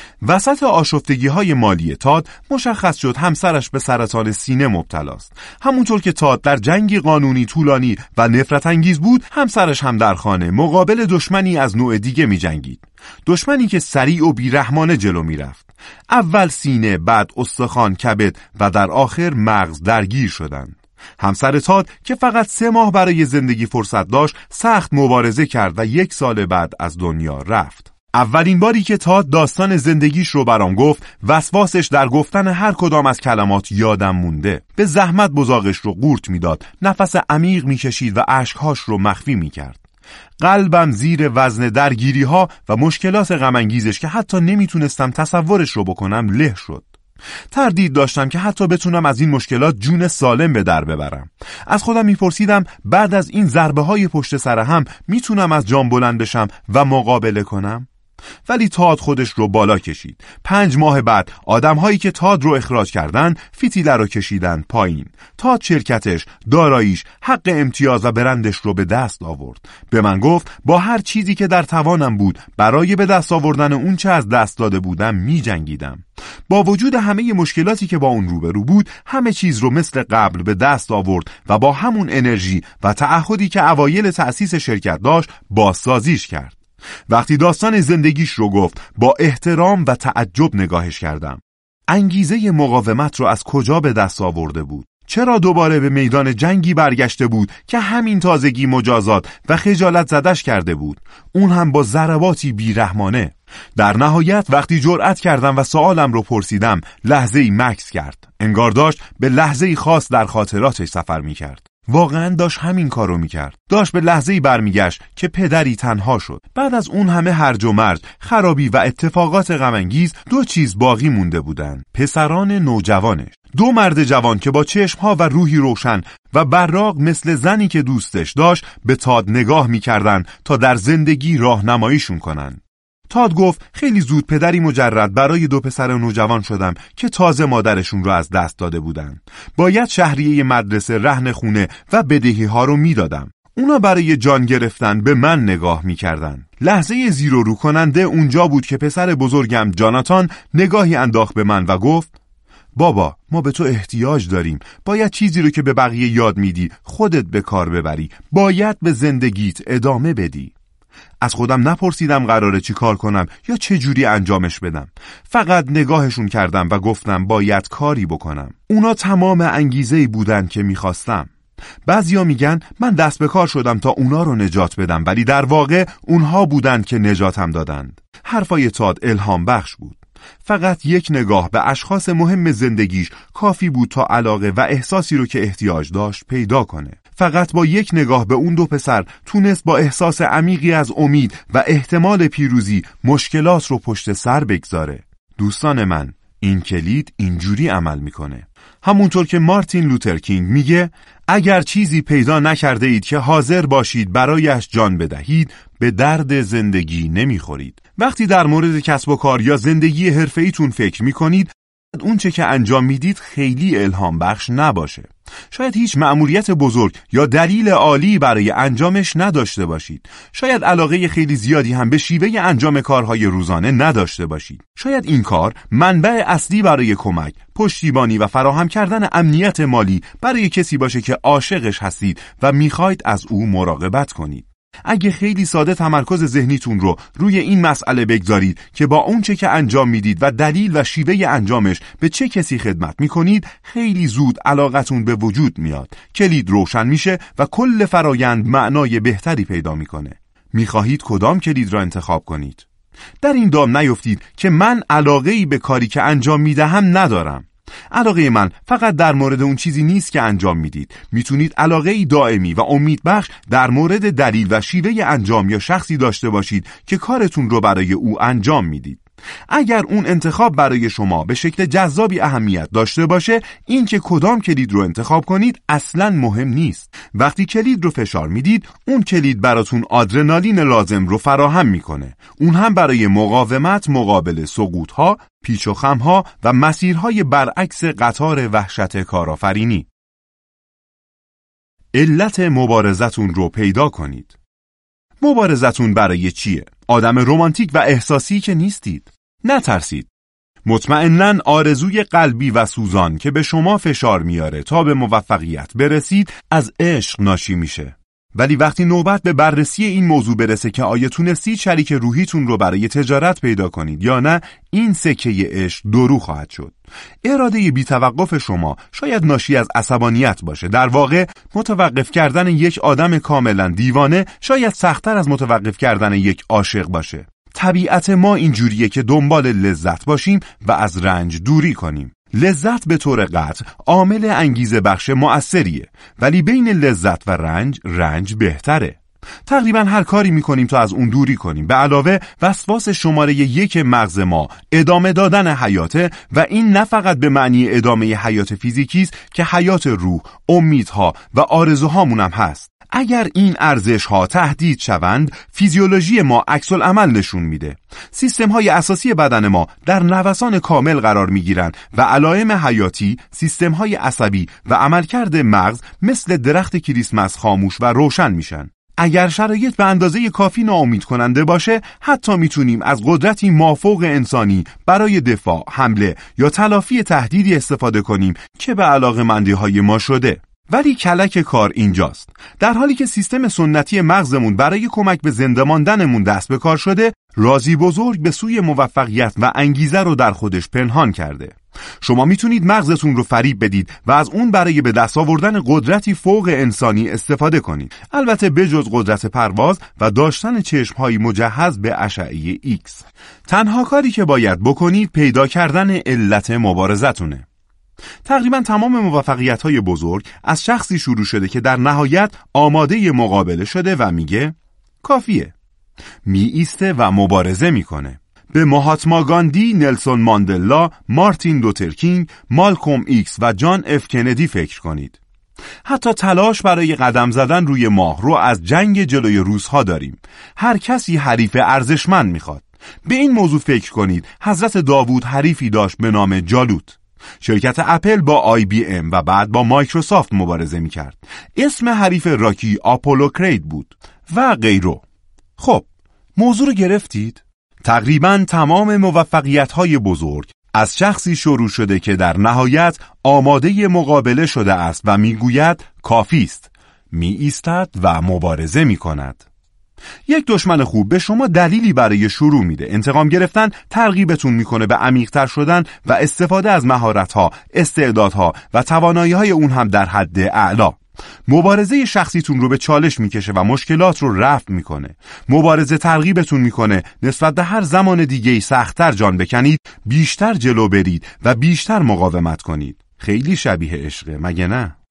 وسط آشفتگی‌های مالی تاد مشخص شد همسرش به سرطان سینه مبتلاست. همونطور که تاد در جنگی قانونی طولانی و نفرت انگیز بود، همسرش هم در خانه مقابل دشمنی از نوع دیگه می جنگید. دشمنی که سریع و بیرحمانه جلو می رفت. اول سینه، بعد استخوان، کبد و در آخر مغز درگیر شدند. همسر تاد که فقط 3 ماه برای زندگی فرصت داشت، سخت مبارزه کرد و 1 سال بعد از دنیا رفت. اولین باری که تاد داستان زندگیش رو برام گفت، وسواسش در گفتن هر کدام از کلمات یادم مونده. به زحمت بزاقش رو قورت میداد، نفس عمیق میکشید و اشکهاش رو مخفی میکرد. قلبم زیر وزن درگیری‌ها و مشکلات غم‌انگیزش که حتی نمیتونستم تصورش رو بکنم له شد. تردید داشتم که حتی بتونم از این مشکلات جون سالم به در ببرم. از خودم میپرسیدم بعد از این ضربه‌های پشت سر هم میتونم از جام بلند بشم و مقابله کنم؟ ولی تاد خودش رو بالا کشید. 5 ماه بعد آدم‌هایی که تاد رو اخراج کردن فتیله رو کشیدن پایین. تاد شرکتش، داراییش، حق امتیاز و برندش رو به دست آورد. به من گفت با هر چیزی که در توانم بود برای به دست آوردن اون چه از دست داده بودم می‌جنگیدم. با وجود همه مشکلاتی که با اون روبرو بود، همه چیز رو مثل قبل به دست آورد و با همون انرژی و تعهدی که اوایل تأسیس شرکت داشت بازسازیش کرد. وقتی داستان زندگیش رو گفت، با احترام و تعجب نگاهش کردم. انگیزه مقاومت رو از کجا به دست آورده بود؟ چرا دوباره به میدان جنگی برگشته بود که همین تازگی مجازات و خجالت زدش کرده بود، اون هم با ضرباتی بیرحمانه؟ در نهایت وقتی جرأت کردم و سوالم رو پرسیدم، لحظه‌ای مکث کرد. انگار داشت به لحظه‌ای خاص در خاطراتش سفر می‌کرد. واقعا داشت همین کارو میکرد. داشت به لحظه‌ای برمیگشت که پدری تنها شد. بعد از اون همه هرج و مرج، خرابی و اتفاقات غم‌انگیز، 2 چیز باقی مونده بودن: پسران نوجوانش. 2 مرد جوان که با چشمها و روحی روشن و براق مثل زنی که دوستش داشت به تاد نگاه میکردن تا در زندگی راهنماییشون کنن. تاد گفت خیلی زود پدری مجرد برای 2 پسر نوجوان شدم که تازه مادرشون رو از دست داده بودن. باید شهریه مدرسه، رهن خونه و بدهی ها رو میدادم. اونا برای جان گرفتن به من نگاه میکردن. لحظه زیر و رو کننده اونجا بود که پسر بزرگم جاناتان نگاهی انداخت به من و گفت بابا، ما به تو احتیاج داریم. باید چیزی رو که به بقیه یاد میدی خودت به کار ببری. باید به زندگیت ادامه بدی. از خودم نپرسیدم قراره چی کار کنم یا چه جوری انجامش بدم. فقط نگاهشون کردم و گفتم باید کاری بکنم. اونا تمام انگیزه‌ای بودن که میخواستم. بعضیا میگن من دست به کار شدم تا اونا رو نجات بدم، ولی در واقع اونها بودن که نجاتم دادند. حرفای تاد الهام بخش بود. فقط یک نگاه به اشخاص مهم زندگیش کافی بود تا علاقه و احساسی رو که احتیاج داشت پیدا کنه. فقط با یک نگاه به اون دو پسر تونست با احساس عمیقی از امید و احتمال پیروزی مشکلات رو پشت سر بگذاره. دوستان من، این کلید اینجوری عمل میکنه. همونطور که مارتین لوتر کینگ میگه اگر چیزی پیدا نکرده اید که حاضر باشید برایش جان بدهید، به درد زندگی نمیخورید. وقتی در مورد کسب و کار یا زندگی حرفه‌ایتون فکر میکنید، اون چه که انجام میدید خیلی الهام بخش نباشه. شاید هیچ مأموریت بزرگ یا دلیل عالی برای انجامش نداشته باشید. شاید علاقه خیلی زیادی هم به شیوه انجام کارهای روزانه نداشته باشید. شاید این کار منبع اصلی برای کمک، پشتیبانی و فراهم کردن امنیت مالی برای کسی باشه که عاشقش هستید و میخواید از او مراقبت کنید. اگه خیلی ساده تمرکز ذهنیتون رو روی این مسئله بگذارید که با اون چه که انجام میدید و دلیل و شیوه انجامش به چه کسی خدمت میکنید، خیلی زود علاقتون به وجود میاد. کلید روشن میشه و کل فرایند معنای بهتری پیدا میکنه. میخواهید کدام کلید را انتخاب کنید؟ در این دام نیفتید که من علاقه‌ای به کاری که انجام میدهم ندارم. علاقه من فقط در مورد اون چیزی نیست که انجام میدید. میتونید علاقه‌ای دائمی و امیدبخش در مورد دلیل و شیوه انجام یا شخصی داشته باشید که کارتون رو برای او انجام میدید. اگر اون انتخاب برای شما به شکل جذابی اهمیت داشته باشه، این که کدام کلید رو انتخاب کنید اصلاً مهم نیست. وقتی کلید رو فشار میدید، اون کلید براتون آدرنالین لازم رو فراهم میکنه. اون هم برای مقاومت مقابل سقوط‌ها، پیچ و خم‌ها و مسیرهای برعکس قطار وحشت کارآفرینی. علت مبارزتون رو پیدا کنید. مبارزتون برای چیه؟ آدم رمانتیک و احساسی که نیستید. نترسید. مطمئناً آرزوی قلبی و سوزان که به شما فشار میاره تا به موفقیت برسید از عشق ناشی میشه. ولی وقتی نوبت به بررسی این موضوع برسه که آیا تونستید شریک روحیتون رو برای تجارت پیدا کنید یا نه، این سکه عشق درو خواهد شد. اراده بی‌توقف شما شاید ناشی از عصبانیت باشه. در واقع متوقف کردن یک آدم کاملا دیوانه شاید سخت‌تر از متوقف کردن یک عاشق باشه. طبیعت ما اینجوریه که دنبال لذت باشیم و از رنج دوری کنیم. لذت به طور قطع عامل انگیزه بخش مؤثریه، ولی بین لذت و رنج بهتره. تقریبا هر کاری میکنیم تا از اون دوری کنیم. به علاوه وسواس شماره 1 مغز ما ادامه دادن حیاته و این نه فقط به معنی ادامه حیات فیزیکی است که حیات روح، امیدها و آرزوهامون هم هست. اگر این ارزش‌ها تهدید شوند، فیزیولوژی ما عکس العمل نشون میده. سیستم‌های اساسی بدن ما در نوسان کامل قرار میگیرند و علائم حیاتی، سیستم‌های عصبی و عملکرد مغز مثل درخت کریسمس خاموش و روشن میشن. اگر شرایط به اندازه کافی ناامید کننده باشه، حتی میتونیم از قدرتی مافوق انسانی برای دفاع، حمله یا تلافی تهدیدی استفاده کنیم که به علاقه‌مندی‌های ما شده. ولی کلک کار اینجاست. در حالی که سیستم سنتی مغزمون برای کمک به زنده ماندنمون دست به کار شده، رازی بزرگ به سوی موفقیت و انگیزه رو در خودش پنهان کرده. شما میتونید مغزتون رو فریب بدید و از اون برای به دست آوردن قدرتی فوق انسانی استفاده کنید. البته بجز قدرت پرواز و داشتن چشم‌های مجهز به اشعه ایکس. تنها کاری که باید بکنید پیدا کردن علت مبارزتونه. تقریبا تمام موفقیت‌های بزرگ از شخصی شروع شده که در نهایت آماده مقابله شده و میگه کافیه. می ایسته و مبارزه میکنه. به مهاتما گاندی، نلسون ماندلا، مارتین لوتر کینگ، مالکوم ایکس و جان اف کندی فکر کنید. حتی تلاش برای قدم زدن روی ماه رو از جنگ جلوی روس‌ها داریم. هر کسی حریف ارزشمند میخواد. به این موضوع فکر کنید. حضرت داوود حریفی داشت به نام جالوت. شرکت اپل با IBM و بعد با مایکروسافت مبارزه میکرد. اسم حریف راکی آپولو کرید بود و غیره. خب، موضوع رو گرفتید؟ تقریبا تمام موفقیت‌های بزرگ از شخصی شروع شده که در نهایت آماده مقابله شده است و میگوید کافی است. می ایستد و مبارزه میکند. یک دشمن خوب به شما دلیلی برای شروع میده. انتقام گرفتن ترغیبتون میکنه به عمیق‌تر شدن و استفاده از مهارت‌ها، استعدادها و توانایی‌های اون هم در حد اعلا. مبارزه شخصیتون رو به چالش میکشه و مشکلات رو رفع میکنه. مبارزه ترغیبتون میکنه نسبت به هر زمان دیگه‌ای سخت‌تر جان بکنید، بیشتر جلو برید و بیشتر مقاومت کنید. خیلی شبیه عشقه، مگه نه؟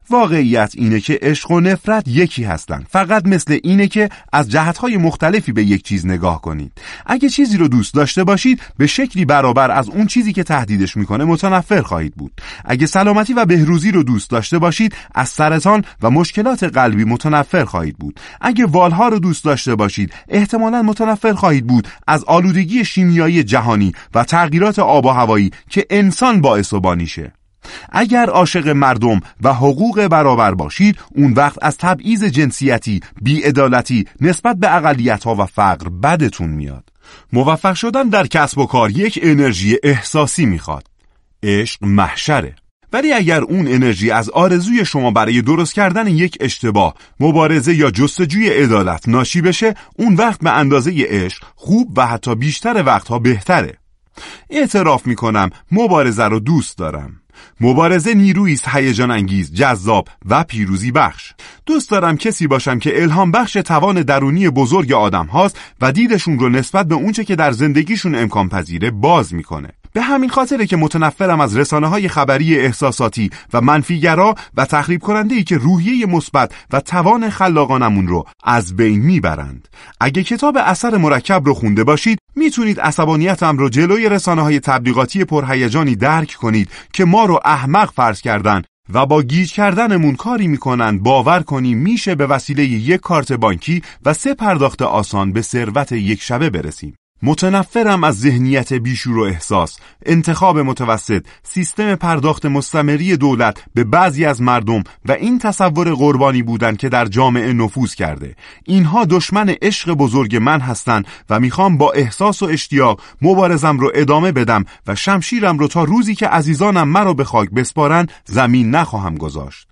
واقعیت اینه که عشق و نفرت یکی هستن، فقط مثل اینه که از جهت‌های مختلفی به یک چیز نگاه کنید. اگه چیزی رو دوست داشته باشید به شکلی برابر از اون چیزی که تهدیدش میکنه متنفر خواهید بود. اگه سلامتی و بهروزی رو دوست داشته باشید از سرطان و مشکلات قلبی متنفر خواهید بود. اگه والها رو دوست داشته باشید احتمالاً متنفر خواهید بود از آلودگی شیمیایی جهانی و تغییرات آب و هوایی که انسان باعث و بانیشه. اگر عاشق مردم و حقوق برابر باشید اون وقت از تبعیض جنسیتی، بی‌عدالتی نسبت به اقلیت‌ها و فقر بدتون میاد. موفق شدن در کسب و کار یک انرژی احساسی میخواد. عشق محشره. ولی اگر اون انرژی از آرزوی شما برای درست کردن یک اشتباه، مبارزه یا جستجوی عدالت ناشی بشه، اون وقت به اندازه عشق خوب و حتی بیشتر وقتها بهتره. اعتراف میکنم مبارزه رو دوست دارم. مبارزه نیرویی است هیجان انگیز، جذاب و پیروزی بخش. دوست دارم کسی باشم که الهام بخش توان درونی بزرگ آدم هاست و دیدشون رو نسبت به اونچه که در زندگیشون امکان پذیره باز میکنه. به همین خاطره که متنفرم از رسانه‌های خبری احساساتی و منفیگرا و تخریب کننده‌ای که روحیه مثبت و توان خلاقانمون رو از بین میبرند. اگه کتاب اثر مرکب رو خونده باشید میتونید عصبانیتم رو جلوی رسانه‌های تبلیغاتی پرهیجانی درک کنید که ما رو احمق فرض کردن و با گیج کردنمون کاری میکنن باور کنیم میشه به وسیله یک کارت بانکی و 3 پرداخت آسان به ثروت یک شبه برسیم. متنفرم از ذهنیت بیشور و احساس، انتخاب متوسط، سیستم پرداخت مستمری دولت به بعضی از مردم و این تصور قربانی بودن که در جامعه نفوذ کرده. اینها دشمن عشق بزرگ من هستن و میخوام با احساس و اشتیاق مبارزم رو ادامه بدم و شمشیرم رو تا روزی که عزیزانم مرا به خاک بسپارن زمین نخواهم گذاشت.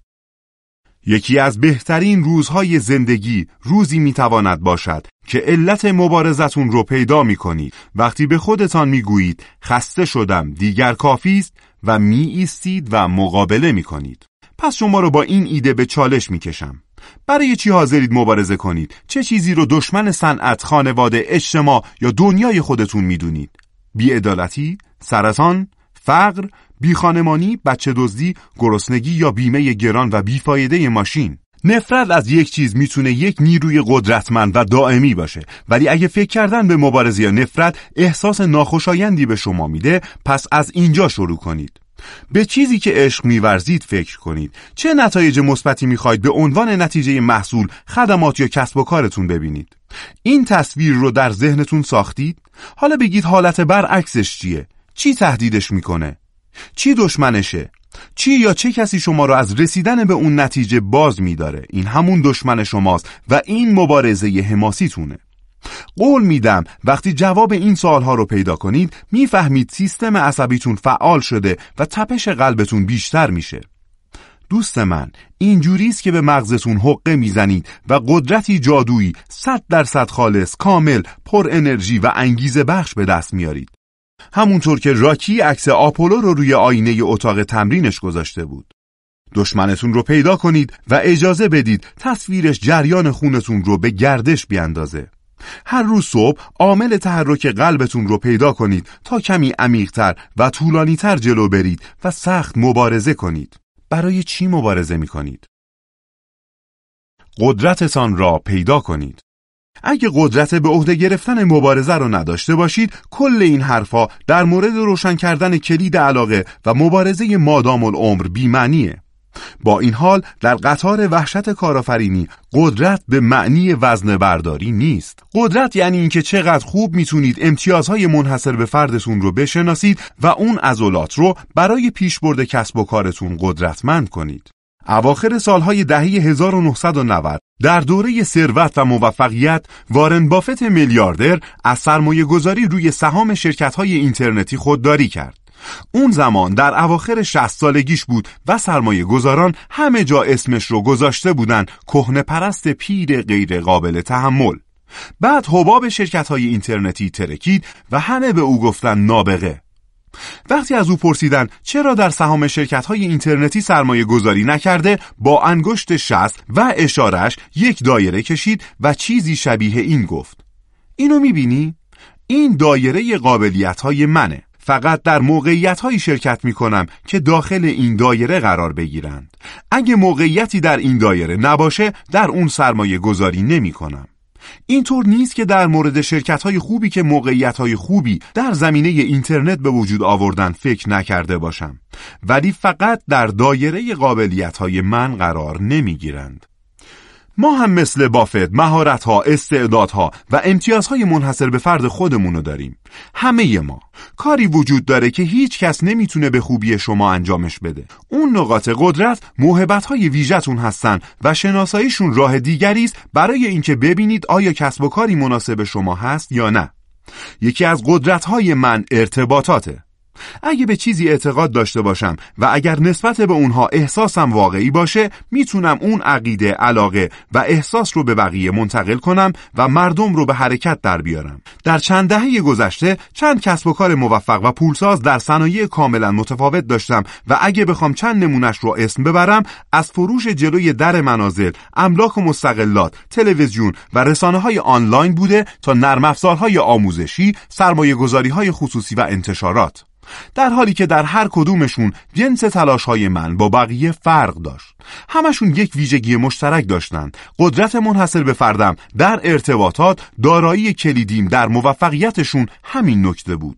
یکی از بهترین روزهای زندگی روزی میتواند باشد که علت مبارزتون رو پیدا میکنید وقتی به خودتان میگویید خسته شدم دیگر کافی است و می ایستید و مقابله میکنید. پس شما رو با این ایده به چالش میکشم. برای چی حاضرید مبارزه کنید؟ چه چیزی رو دشمن صنعت، خانواده، اجتماع یا دنیای خودتون میدونید؟ بی‌عدالتی، سرطان، فقر، بیخانمانی، بچه دزدی، گرسنگی یا بیمه گران و بیفایده ماشین. نفرت از یک چیز میتونه یک نیروی قدرتمند و دائمی باشه، ولی اگه فکر کردن به مبارزه یا نفرت احساس ناخوشایندی به شما میده، پس از اینجا شروع کنید. به چیزی که عشق می‌ورزید فکر کنید. چه نتایج مثبتی می‌خواید به عنوان نتیجه محصول، خدمات یا کسب و کارتون ببینید؟ این تصویر رو در ذهنتون ساختید؟ حالا بگید حالت برعکسش چیه؟ چی تهدیدش میکنه؟ چی دشمنشه؟ چی یا چه کسی شما رو از رسیدن به اون نتیجه باز می‌داره؟ این همون دشمن شماست و این مبارزه حماسیتونه. قول میدم وقتی جواب این سوالها رو پیدا کنید میفهمید سیستم عصبیتون فعال شده و تپش قلبتون بیشتر میشه. دوست من، اینجوریست که به مغزتون حقه میزنید و قدرتی جادویی 100% خالص، کامل، پر انرژی و انگیزه بخش به دست میارید. همونطور که راکی عکس آپولو رو روی آینه اتاق تمرینش گذاشته بود. دشمنتون رو پیدا کنید و اجازه بدید تصویرش جریان خونتون رو به گردش بیاندازه. هر روز صبح عامل تحرک قلبتون رو پیدا کنید تا کمی عمیق‌تر و طولانی‌تر جلو برید و سخت مبارزه کنید. برای چی مبارزه می‌کنید؟ قدرتتان را پیدا کنید. اگه قدرت به عهده گرفتن مبارزه رو نداشته باشید، کل این حرفا در مورد روشن کردن کلید علاقه و مبارزه مادام العمر بی‌معنیه. با این حال در قطار وحشت کارآفرینی قدرت به معنی وزنه برداری نیست. قدرت یعنی اینکه چقدر خوب میتونید امتیازهای منحصر به فردتون رو بشناسید و اون عضلات رو برای پیشبرد کسب و کارتون قدرتمند کنید. اواخر سالهای دهه 1990 در دوره ثروت و موفقیت وارن بافت میلیاردر از سرمایه‌گذاری روی سهام شرکت‌های اینترنتی خودداری کرد. اون زمان در اواخر 60 سالگیش بود و سرمایه گذاران همه جا اسمش رو گذاشته بودن کهنه پرست پیر غیر قابل تحمل. بعد حباب شرکت‌های اینترنتی ترکید و همه به او گفتن نابغه. وقتی از او پرسیدن چرا در سهام شرکت‌های اینترنتی سرمایه گذاری نکرده، با انگشت شست و اشارش یک دایره کشید و چیزی شبیه این گفت: اینو می‌بینی؟ این دایره قابلیت‌های منه. فقط در موقعیت‌هایی شرکت می‌کنم که داخل این دایره قرار بگیرند. اگه موقعیتی در این دایره نباشه، در اون سرمایه گذاری نمی‌کنم. اینطور نیست که در مورد شرکت‌های خوبی که موقعیت‌های خوبی در زمینه اینترنت به وجود آوردن فکر نکرده باشم، ولی فقط در دایره قابلیت‌های من قرار نمی‌گیرند. ما هم مثل بافت مهارت‌ها، استعدادها و امتیازهای منحصر به فرد خودمونو داریم. همه ما کاری وجود داره که هیچ کس نمیتونه به خوبی شما انجامش بده. اون نقاط قدرت موهبت‌های ویژه‌تون هستن و شناساییشون راه دیگری است برای اینکه ببینید آیا کسب و کاری مناسب شما هست یا نه. یکی از قدرت‌های من ارتباطاته. اگه به چیزی اعتقاد داشته باشم و اگر نسبت به اونها احساسم واقعی باشه، میتونم اون عقیده، علاقه و احساس رو به بقیه منتقل کنم و مردم رو به حرکت در بیارم. در چند دهه گذشته چند کسب و کار موفق و پولساز در صنایع کاملا متفاوت داشتم و اگه بخوام چند نمونش رو اسم ببرم، از فروش جلوی در منازل، املاک و مستغلات، تلویزیون و رسانه‌های آنلاین بوده تا نرم افزارهای آموزشی، سرمایه‌گذاری‌های خصوصی و انتشارات. در حالی که در هر کدومشون جنس تلاش‌های من با بقیه فرق داشت. همشون یک ویژگی مشترک داشتن. قدرت منحصر به فردم در ارتباطات، دارایی کلیدیم در موفقیتشون همین نکته بود.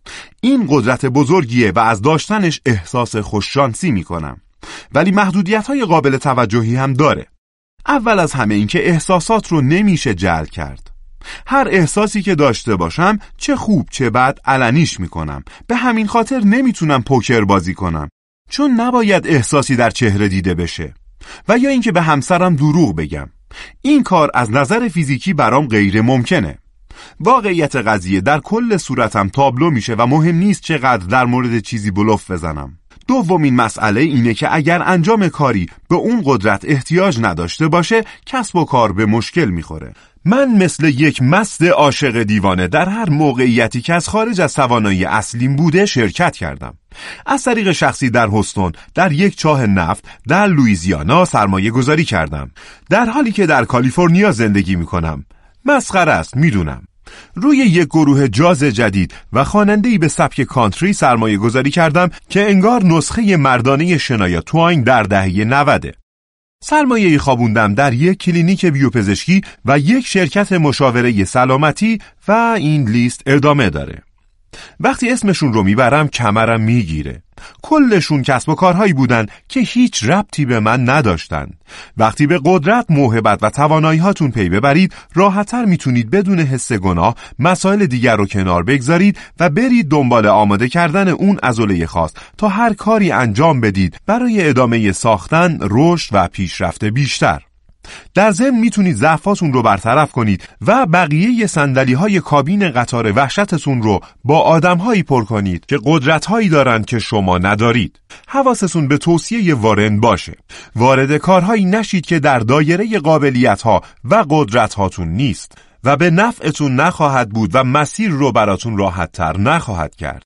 این قدرت بزرگیه و از داشتنش احساس خوششانسی میکنم. ولی محدودیت‌های قابل توجهی هم داره. اول از همه این که احساسات رو نمیشه جعل کرد. هر احساسی که داشته باشم، چه خوب چه بد، علنیش میکنم. به همین خاطر نمیتونم پوکر بازی کنم، چون نباید احساسی در چهره دیده بشه. و یا اینکه به همسرم دروغ بگم. این کار از نظر فیزیکی برام غیر ممکنه. واقعیت قضیه در کل صورتم تابلو میشه و مهم نیست چقدر در مورد چیزی بلوف بزنم. دومین مسئله اینه که اگر انجام کاری به اون قدرت احتیاج نداشته باشه، کسب و کار به مشکل میخوره. من مثل یک مست عاشق دیوانه در هر موقعیتی که از خارج از توانایی اصلیم بوده شرکت کردم. از طریق شخصی در هوستون، در یک چاه نفت در لوئیزیانا سرمایه گذاری کردم، در حالی که در کالیفرنیا زندگی میکنم. مسخره است، میدونم. روی یک گروه جاز جدید و خواننده‌ای به سبک کانتری سرمایه گذاری کردم که انگار نسخه مردانه شنایا تواین در دهه 90. سرمایه‌ای خوابوندم در یک کلینیک بیوپزشکی و یک شرکت مشاوره سلامتی و این لیست ادامه داره. وقتی اسمشون رو میبرم کمرم میگیره. کلشون کسب و کارهایی بودن که هیچ ربطی به من نداشتن. وقتی به قدرت، موهبت و توانایی‌هاتون پی ببرید، راحت‌تر میتونید بدون حس گناه مسائل دیگر رو کنار بگذارید و برید دنبال آماده کردن اون عضله خاص تا هر کاری انجام بدید برای ادامه ساختن، رشد و پیشرفت بیشتر. در ضمن میتونید ضعفاتون رو برطرف کنید و بقیه صندلی‌های کابین قطار وحشتتون رو با آدم‌هایی پر کنید که قدرت‌هایی دارن که شما ندارید. حواستون به توصیه وارن باشه. وارد کارهایی نشید که در دایره قابلیت‌ها و قدرت‌هاتون نیست و به نفعتون نخواهد بود و مسیر رو براتون راحت‌تر نخواهد کرد.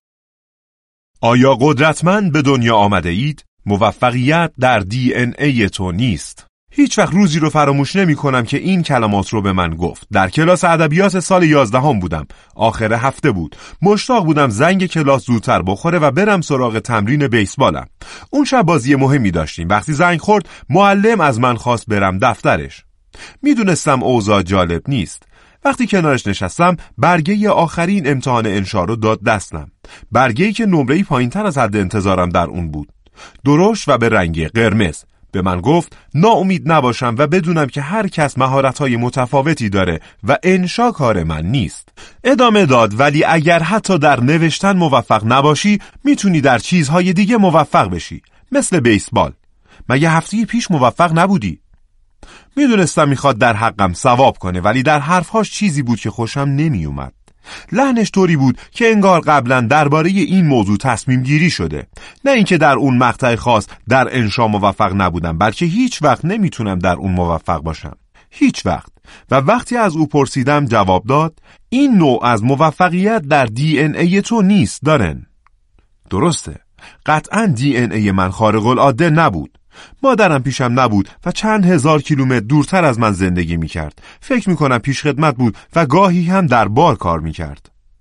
آیا قدرتمند به دنیا آمده اید؟ موفقیت در DNA تو نیست. هیچ وقت روزی رو فراموش نمی کنم که این کلمات رو به من گفت. در کلاس ادبیات سال 11 بودم. آخر هفته بود. مشتاق بودم زنگ کلاس زودتر بخوره و برم سراغ تمرین بیسبالم. اون شب بازی مهمی داشتیم. وقتی زنگ خورد، معلم از من خواست برم دفترش. میدونستم اوضاع جالب نیست. وقتی کنارش نشستم، برگه آخرین امتحان انشا رو داد دستم. برگه‌ای که نمره‌ای پایین‌تر از حد انتظارم در اون بود. درشت و به رنگ قرمز. به من گفت ناامید نباشم و بدونم که هر کس مهارت‌های متفاوتی داره و انشا کار من نیست. ادامه داد ولی اگر حتی در نوشتن موفق نباشی، میتونی در چیزهای دیگه موفق بشی. مثل بیسبال. مگه هفته پیش موفق نبودی؟ میدونستم میخواد در حقم ثواب کنه، ولی در حرفهاش چیزی بود که خوشم نمیومد. لحنش طوری بود که انگار قبلا درباره این موضوع تصمیم گیری شده. نه اینکه در اون مقطع خاص در انشا موفق نبودم، بلکه هیچ وقت نمیتونم در اون موفق باشم. هیچ وقت. و وقتی از او پرسیدم جواب داد این نوع از موفقیت در DNA تو نیست دارن. درسته. قطعا DNA من خارق العاده نبود. مادرم پیشم نبود و چند هزار کیلومتر دورتر از من زندگی میکرد. فکر میکنم پیش خدمت بود و گاهی هم در بار کار میکرد.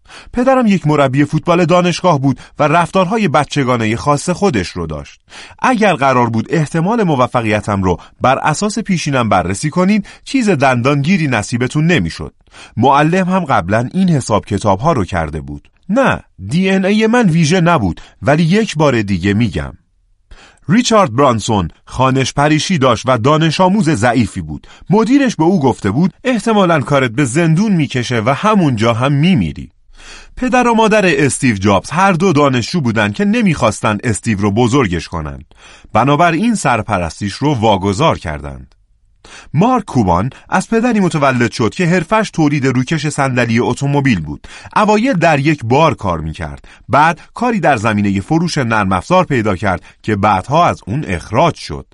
پدرم یک مربی فوتبال دانشگاه بود و رفتارهای بچگانه خاص خودش رو داشت. اگر قرار بود احتمال موفقیتم رو بر اساس پیشینم بررسی کنین، چیز دندانگیری نصیبتون نمیشد. معلم هم قبلا این حساب کتاب ها رو کرده بود. نه، دی ان ای من ویژه نبود، ولی یک بار دیگه میگم. ریچارد برانسون خانش پریشی داشت و دانش آموز ضعیفی بود. مدیرش به او گفته بود احتمالاً کارت به زندون میکشه و همونجا هم میمیری. پدر و مادر استیو جابز هر دو دانشجو بودن که نمیخواستن استیو رو بزرگش کنن. بنابراین سرپرستیش رو واگذار کردند. مارک کوبان از پدری متولد شد که حرفش تولید روکش صندلی اتومبیل بود. اوایل در یک بار کار میکرد. بعد کاری در زمینه فروش نرم افزار پیدا کرد که بعدها از اون اخراج شد.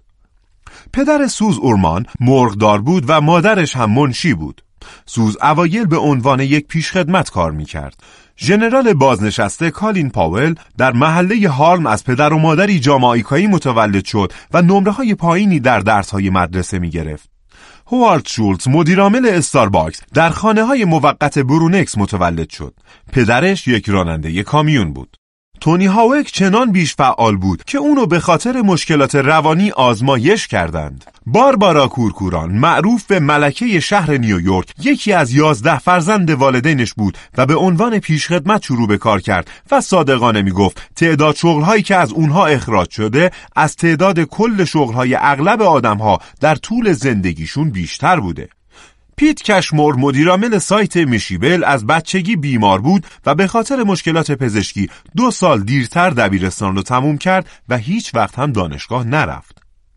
پدر سوز اورمان مرغدار بود و مادرش هم منشی بود. سوز اوایل به عنوان یک پیشخدمت کار میکرد. ژنرال بازنشسته کالین پاول در محله هارلم از پدر و مادری جامائیکایی متولد شد و نمره‌های پایینی در درس‌های مدرسه می‌گرفت. هوارد شولتز مدیرعامل استارباکس در خانه‌های موقت برونکس متولد شد. پدرش یک راننده کامیون بود. تونی هاوک چنان بیش فعال بود که اونو به خاطر مشکلات روانی آزمایش کردند. باربارا کورکوران معروف به ملکه شهر نیویورک یکی از 11 فرزند والدینش بود و به عنوان پیشخدمت شروع به کار کرد و صادقانه میگفت تعداد شغلهایی که از اونها اخراج شده از تعداد کل شغلهای اغلب آدمها در طول زندگیشون بیشتر بوده. پیت کشمور مدیرعامل سایت میشیبل از بچگی بیمار بود و به خاطر مشکلات پزشکی 2 سال دیرتر دبیرستان رو تموم کرد و هیچ وقت هم دانشگاه نرفت.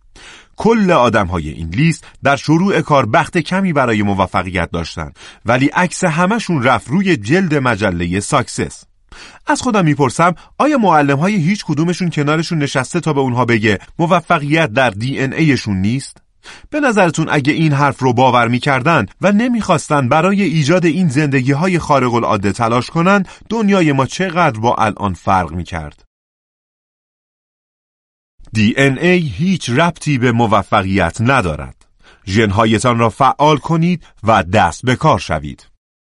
کل آدم‌های این لیست در شروع کار بخت کمی برای موفقیت داشتند، ولی عکس همشون رفت روی جلد مجله ساکسس. از خودم میپرسم آیا معلم‌های هیچ کدومشون کنارشون نشسته تا به اونها بگه موفقیت در دی ان ایشون نیست؟ به نظرتون اگه این حرف رو باور میکردن و نمیخواستن برای ایجاد این زندگی‌های خارق العاده تلاش کنن، دنیای ما چقدر با الان فرق میکرد؟ دی ان ای هیچ ربطی به موفقیت ندارد. ژن‌هایتان را فعال کنید و دست به کار شوید.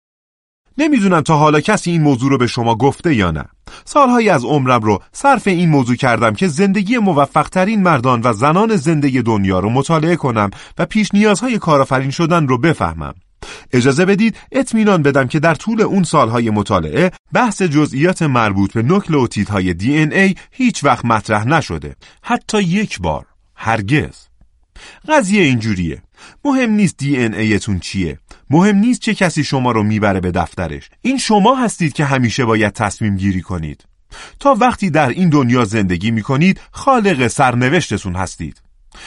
نمیدونم تا حالا کسی این موضوع رو به شما گفته یا نه. سالهایی از عمرم رو صرف این موضوع کردم که زندگی موفق ترین مردان و زنان زنده دنیا رو مطالعه کنم و پیش نیازهای کارآفرین شدن رو بفهمم. اجازه بدید اطمینان بدم که در طول اون سالهای مطالعه بحث جزئیات مربوط به نوکلئوتیدهای دی ان ای هیچ وقت مطرح نشده. حتی یک بار. هرگز. قضیه اینجوریه. مهم نیست دی ان ایتون چیه. مهم نیست چه کسی شما رو میبره به دفترش. این شما هستید که همیشه باید تصمیم گیری کنید. تا وقتی در این دنیا زندگی میکنید خالق سرنوشتتون هستید.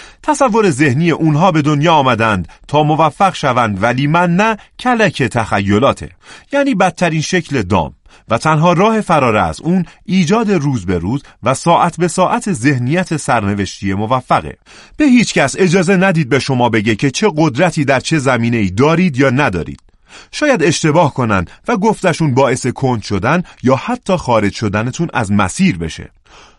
تصور ذهنی اونها به دنیا آمدند تا موفق شوند، ولی من نه، کلک تخیلاته. یعنی بدترین شکل دام و تنها راه فرار از اون ایجاد روز به روز و ساعت به ساعت ذهنیت سرنوشتی موفقه. به هیچ کس اجازه ندید به شما بگه که چه قدرتی در چه زمینه‌ای دارید یا ندارید. شاید اشتباه کنن و گفتشون باعث کند شدن یا حتی خارج شدنتون از مسیر بشه.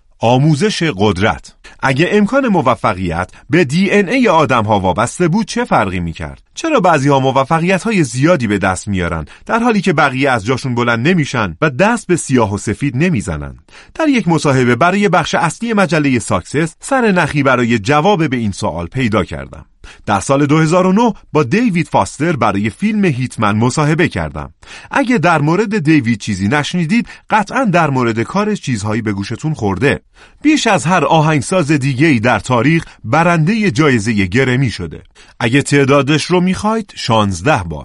آموزش قدرت. اگه امکان موفقیت به دی ان ای آدم ها وابسته بود چه فرقی میکرد؟ چرا بعضی ها موفقیت های زیادی به دست میارن در حالی که بقیه از جاشون بلند نمیشن و دست به سیاه و سفید نمیزنن؟ در یک مصاحبه برای بخش اصلی مجله ساکسس سر نخی برای جواب به این سوال پیدا کردم. در سال 2009 با دیوید فاستر برای فیلم هیتمن مصاحبه کردم. اگه در مورد دیوید چیزی نشنیدید قطعاً در مورد کارش چیزهایی به گوشتون خورده. بیش از هر آهنگساز دیگه‌ای در تاریخ برنده جایزه گرمی شده. اگه تعدادش رو میخواید 16 بار.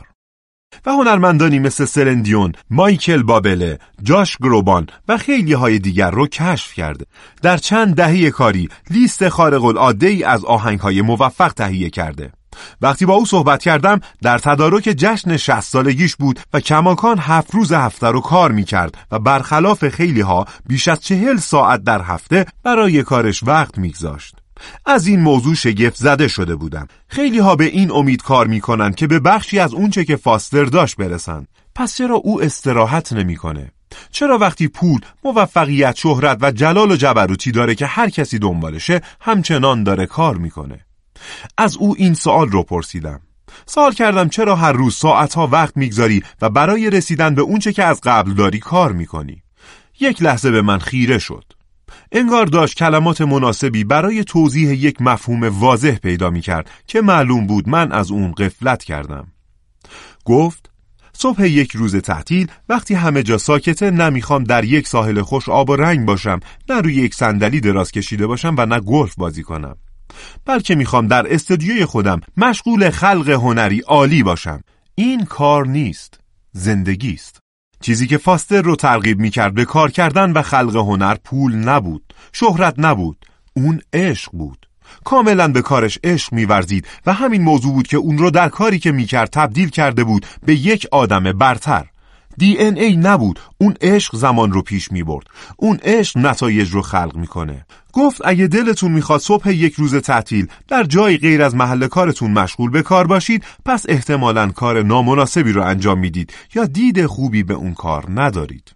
و هنرمندانی مثل سلن دیون، مایکل بابله، جاش گروبان و خیلی های دیگر رو کشف کرده. در چند دهه کاری لیست خارق العاده‌ای از آهنگ‌های موفق تهیه کرده. وقتی با او صحبت کردم در تدارک جشن 60 سالگیش بود و کماکان 7 روز هفته رو کار می‌کرد و برخلاف خیلی ها بیش از 40 ساعت در هفته برای کارش وقت می‌گذاشت. از این موضوع شگفت زده شده بودم. خیلی ها به این امید کار میکنن که به بخشی از اونچه که فاستر داشت برسن. پس چرا او استراحت نمیکنه؟ چرا وقتی پول، موفقیت، شهرت و جلال و جبروتی داره که هر کسی دنبالشه همچنان داره کار میکنه؟ از او این سوال رو پرسیدم. سوال کردم چرا هر روز ساعتها وقت میگذاری و برای رسیدن به اونچه که از قبل داری کار میکنی؟ یک لحظه به من خیره شد. انگار داشت کلمات مناسبی برای توضیح یک مفهوم واضح پیدا میکرد که معلوم بود من از اون غفلت کردم. گفت صبح یک روز تعطیل وقتی همه جا ساکته نمیخوام در یک ساحل خوش آب و رنگ باشم، نه روی یک صندلی دراز کشیده باشم و نه گلف بازی کنم، بلکه میخوام در استودیوی خودم مشغول خلق هنری عالی باشم. این کار نیست، زندگی است. چیزی که فاستر رو ترغیب میکرد به کار کردن و خلق هنر پول نبود، شهرت نبود، اون عشق بود. کاملا به کارش عشق می‌ورزید و همین موضوع بود که اون رو در کاری که میکرد تبدیل کرده بود به یک آدم برتر. DNA نبود، اون عشق زمان رو پیش میبرد، اون عشق نتایج رو خلق میکنه. گفت اگه دلتون میخواد صبح یک روز تعطیل در جای غیر از محل کارتون مشغول به کار باشید، پس احتمالاً کار نامناسبی رو انجام میدید یا دید خوبی به اون کار ندارید.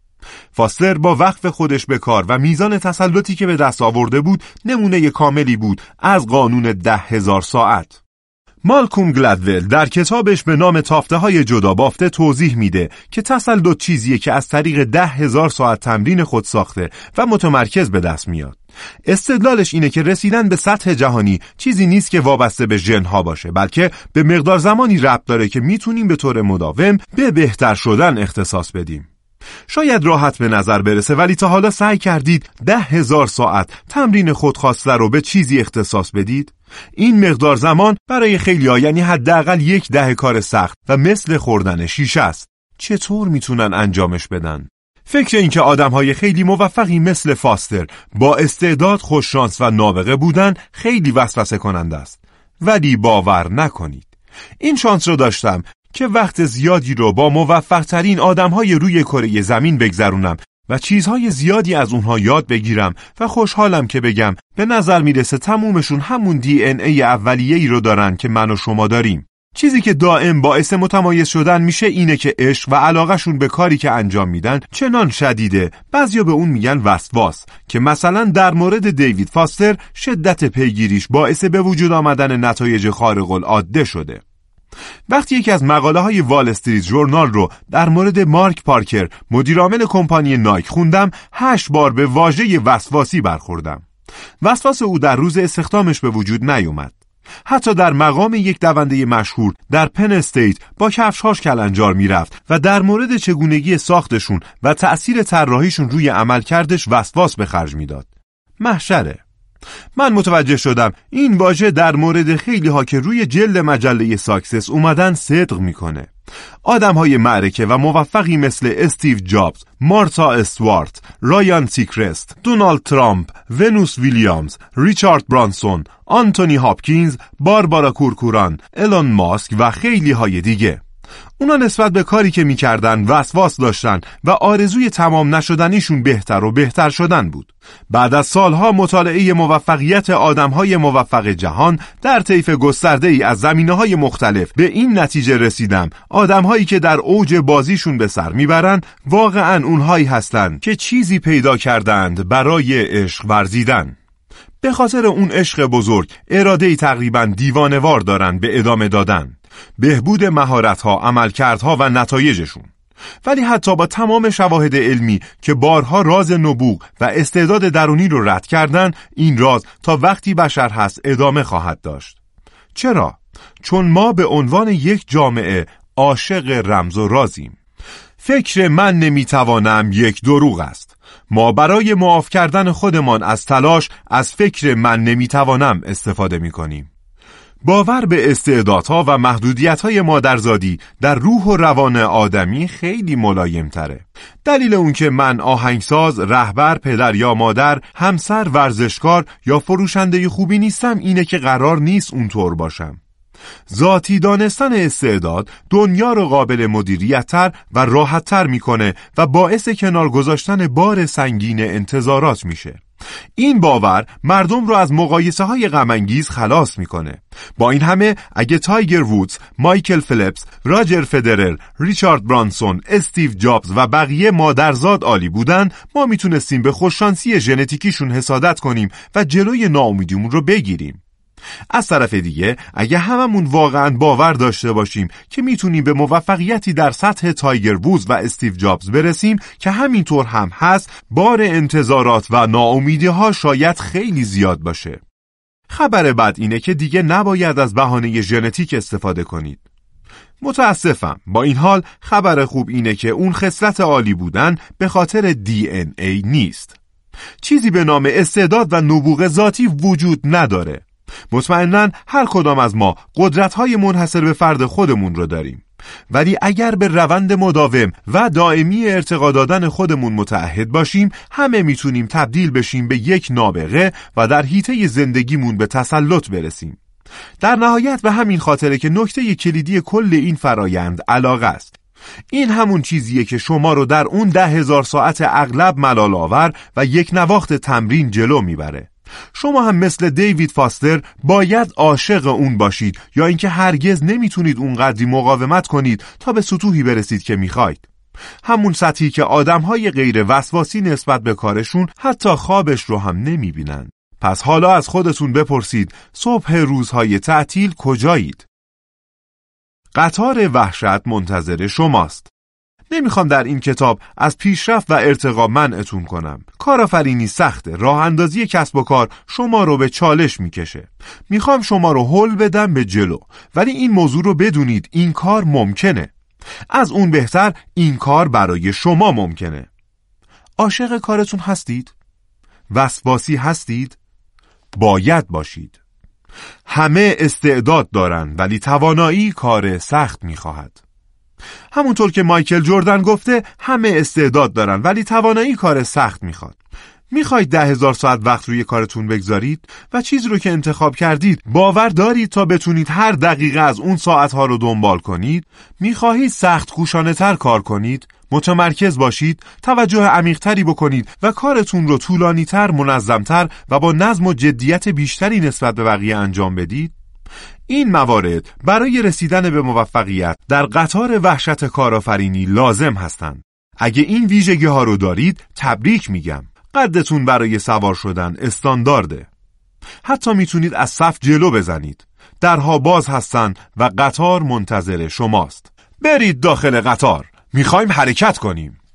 فاستر با وقف خودش به کار و میزان تسلطی که به دست آورده بود نمونه کاملی بود از قانون 10,000 ساعت. مالکوم گلدول در کتابش به نام تافته‌های جدا بافته توضیح میده که تسلط چیزیه که از طریق 10,000 ساعت تمرین خود ساخته و متمرکز به دست میاد. استدلالش اینه که رسیدن به سطح جهانی چیزی نیست که وابسته به ژن‌ها باشه، بلکه به مقدار زمانی ربط داره که میتونیم به طور مداوم به بهتر شدن اختصاص بدیم. شاید راحت به نظر برسه، ولی تا حالا سعی کردید 10,000 ساعت تمرین خودخواسته رو به چیزی اختصاص بدید؟ این مقدار زمان برای خیلی‌ها یعنی حداقل 1/10 کار سخت و مثل خوردن شیشه است. چطور میتونن انجامش بدن؟ فکر این که آدم‌های خیلی موفقی مثل فاستر با استعداد، خوششانس و نابغه بودن خیلی وسوسه کننده است. ولی باور نکنید، این شانس رو داشتم که وقت زیادی رو با موفق‌ترین آدم‌های روی کره زمین بگذرونم و چیزهای زیادی از اونها یاد بگیرم و خوشحالم که بگم به نظر میرسه تمومشون همون DNA اولیه‌ای رو دارن که من و شما داریم. چیزی که دائم باعث متمایز شدن میشه اینه که عشق و علاقهشون به کاری که انجام میدن چنان شدیده، بعضیا به اون میگن وسواس، که مثلا در مورد دیوید فاستر شدت پیگیریش باعث به وجود آمدن نتایج خارق العاده شده. وقتی یکی از مقاله‌های وال استریت ژورنال رو در مورد مارک پارکر، مدیرعامل کمپانی نایک خوندم، 8 بار به واژه وسواسی برخوردم. وسواس او در روز استخدامش به وجود نیومد. حتی در مقام یک دونده مشهور در پن استیت با کفش‌هاش کلنجار میرفت و در مورد چگونگی ساختشون و تأثیر طراحیشون روی عملکردش وسواس به خرج میداد. محشره. من متوجه شدم این واژه در مورد خیلی ها که روی جلد مجله ساکسس اومدن صدق میکنه. آدم های معرکه و موفقی مثل استیو جابز، مارتا استوارت، رایان سیکرست، دونالد ترامپ، ونوس ویلیامز، ریچارد برانسون، آنتونی هاپکینز، باربارا کورکوران، ایلون ماسک و خیلی های دیگه. اونا نسبت به کاری که میکردن وسواس داشتن و آرزوی تمام نشدنیشون بهتر و بهتر شدن بود. بعد از سالها مطالعه موفقیت آدمهای موفق جهان در طیف گسترده‌ای از زمینه‌های مختلف به این نتیجه رسیدم آدمهایی که در اوج بازیشون به سر میبرن واقعاً اونهایی هستن که چیزی پیدا کردند برای عشق ورزیدن. به خاطر اون عشق بزرگ اراده‌ای تقریباً دیوانه‌وار دارن به ادامه دادن، بهبود مهارت‌ها، عملکردها و نتایجشون. ولی حتی با تمام شواهد علمی که بارها راز نبوغ و استعداد درونی رو رد کردن، این راز تا وقتی بشر هست ادامه خواهد داشت. چرا؟ چون ما به عنوان یک جامعه عاشق رمز و رازیم. فکر من نمیتوانم یک دروغ است. ما برای معاف کردن خودمان از تلاش از فکر من نمیتوانم استفاده میکنیم. باور به استعدادها و محدودیت‌های مادرزادی در روح و روان آدمی خیلی ملایم تره. دلیل اون که من آهنگساز، رهبر، پدر یا مادر، همسر، ورزشکار یا فروشنده خوبی نیستم اینه که قرار نیست اونطور باشم. ذاتی دانستن استعداد دنیا رو قابل مدیریت‌تر و راحت‌تر میکنه و باعث کنار گذاشتن بار سنگین انتظارات میشه. این باور مردم رو از مقایسه‌های غم‌انگیز خلاص میکنه. با این همه اگه تایگر وودز، مایکل فلپس، راجر فدرر، ریچارد برانسون، استیو جابز و بقیه مادرزاد عالی بودن، ما میتونستیم به خوششانسی ژنتیکیشون حسادت کنیم و جلوی ناامیدیمون رو بگیریم. از طرف دیگه اگه هممون واقعاً باور داشته باشیم که میتونیم به موفقیتی در سطح تایگر وودز و استیو جابز برسیم که همینطور هم هست، بار انتظارات و ناامیدی‌ها شاید خیلی زیاد باشه. خبر بد اینه که دیگه نباید از بهانه ژنتیک استفاده کنید. متاسفم، با این حال خبر خوب اینه که اون خصلت عالی بودن به خاطر DNA نیست. چیزی به نام استعداد و نبوغ ذاتی وجود نداره. مطمئناً هر کدام از ما قدرت‌های منحصر به فرد خودمون رو داریم، ولی اگر به روند مداوم و دائمی ارتقا دادن خودمون متعهد باشیم، همه میتونیم تبدیل بشیم به یک نابغه و در حیطه زندگیمون به تسلط برسیم. در نهایت به همین خاطره که نکته کلیدی کل این فرایند علاقه است. این همون چیزیه که شما رو در اون 10,000 ساعت اغلب ملال آور و یک نواخت تمرین جلو میبره. شما هم مثل دیوید فاستر باید عاشق اون باشید، یا اینکه هرگز نمیتونید اونقدری مقاومت کنید تا به سطوحی برسید که میخواید. همون سطحی که آدمهای غیر وسواسی نسبت به کارشون حتی خوابش رو هم نمیبینن. پس حالا از خودتون بپرسید صبح روزهای تعطیل کجایید؟ قطار وحشت منتظر شماست. نمیخوام در این کتاب از پیشرفت و ارتقا منعتون کنم. کارآفرینی سخته، راه اندازی کسب و کار شما رو به چالش میکشه. میخوام شما رو هل بدم به جلو، ولی این موضوع رو بدونید این کار ممکنه. از اون بهتر این کار برای شما ممکنه. عاشق کارتون هستید؟ وسواسی هستید؟ باید باشید. همه استعداد دارن، ولی توانایی کار سخت میخواهد. همونطور که مایکل جردن گفته همه استعداد دارن ولی توانایی کار سخت میخواد. میخواید 10,000 ساعت وقت روی کارتون بگذارید و چیزی رو که انتخاب کردید باور دارید تا بتونید هر دقیقه از اون ساعتها رو دنبال کنید؟ میخواهید سخت کوشانه تر کار کنید؟ متمرکز باشید، توجه عمیق‌تری بکنید و کارتون رو طولانی‌تر، منظم‌تر و با نظم و جدیت بیشتری نسبت به بقیه انجام بدید؟ این موارد برای رسیدن به موفقیت در قطار وحشت کارآفرینی لازم هستند. اگه این ویژگی ها رو دارید تبریک میگم. قدتون برای سوار شدن استاندارده. حتی میتونید از صف جلو بزنید. درها باز هستن و قطار منتظر شماست. برید داخل قطار. میخوایم حرکت کنیم.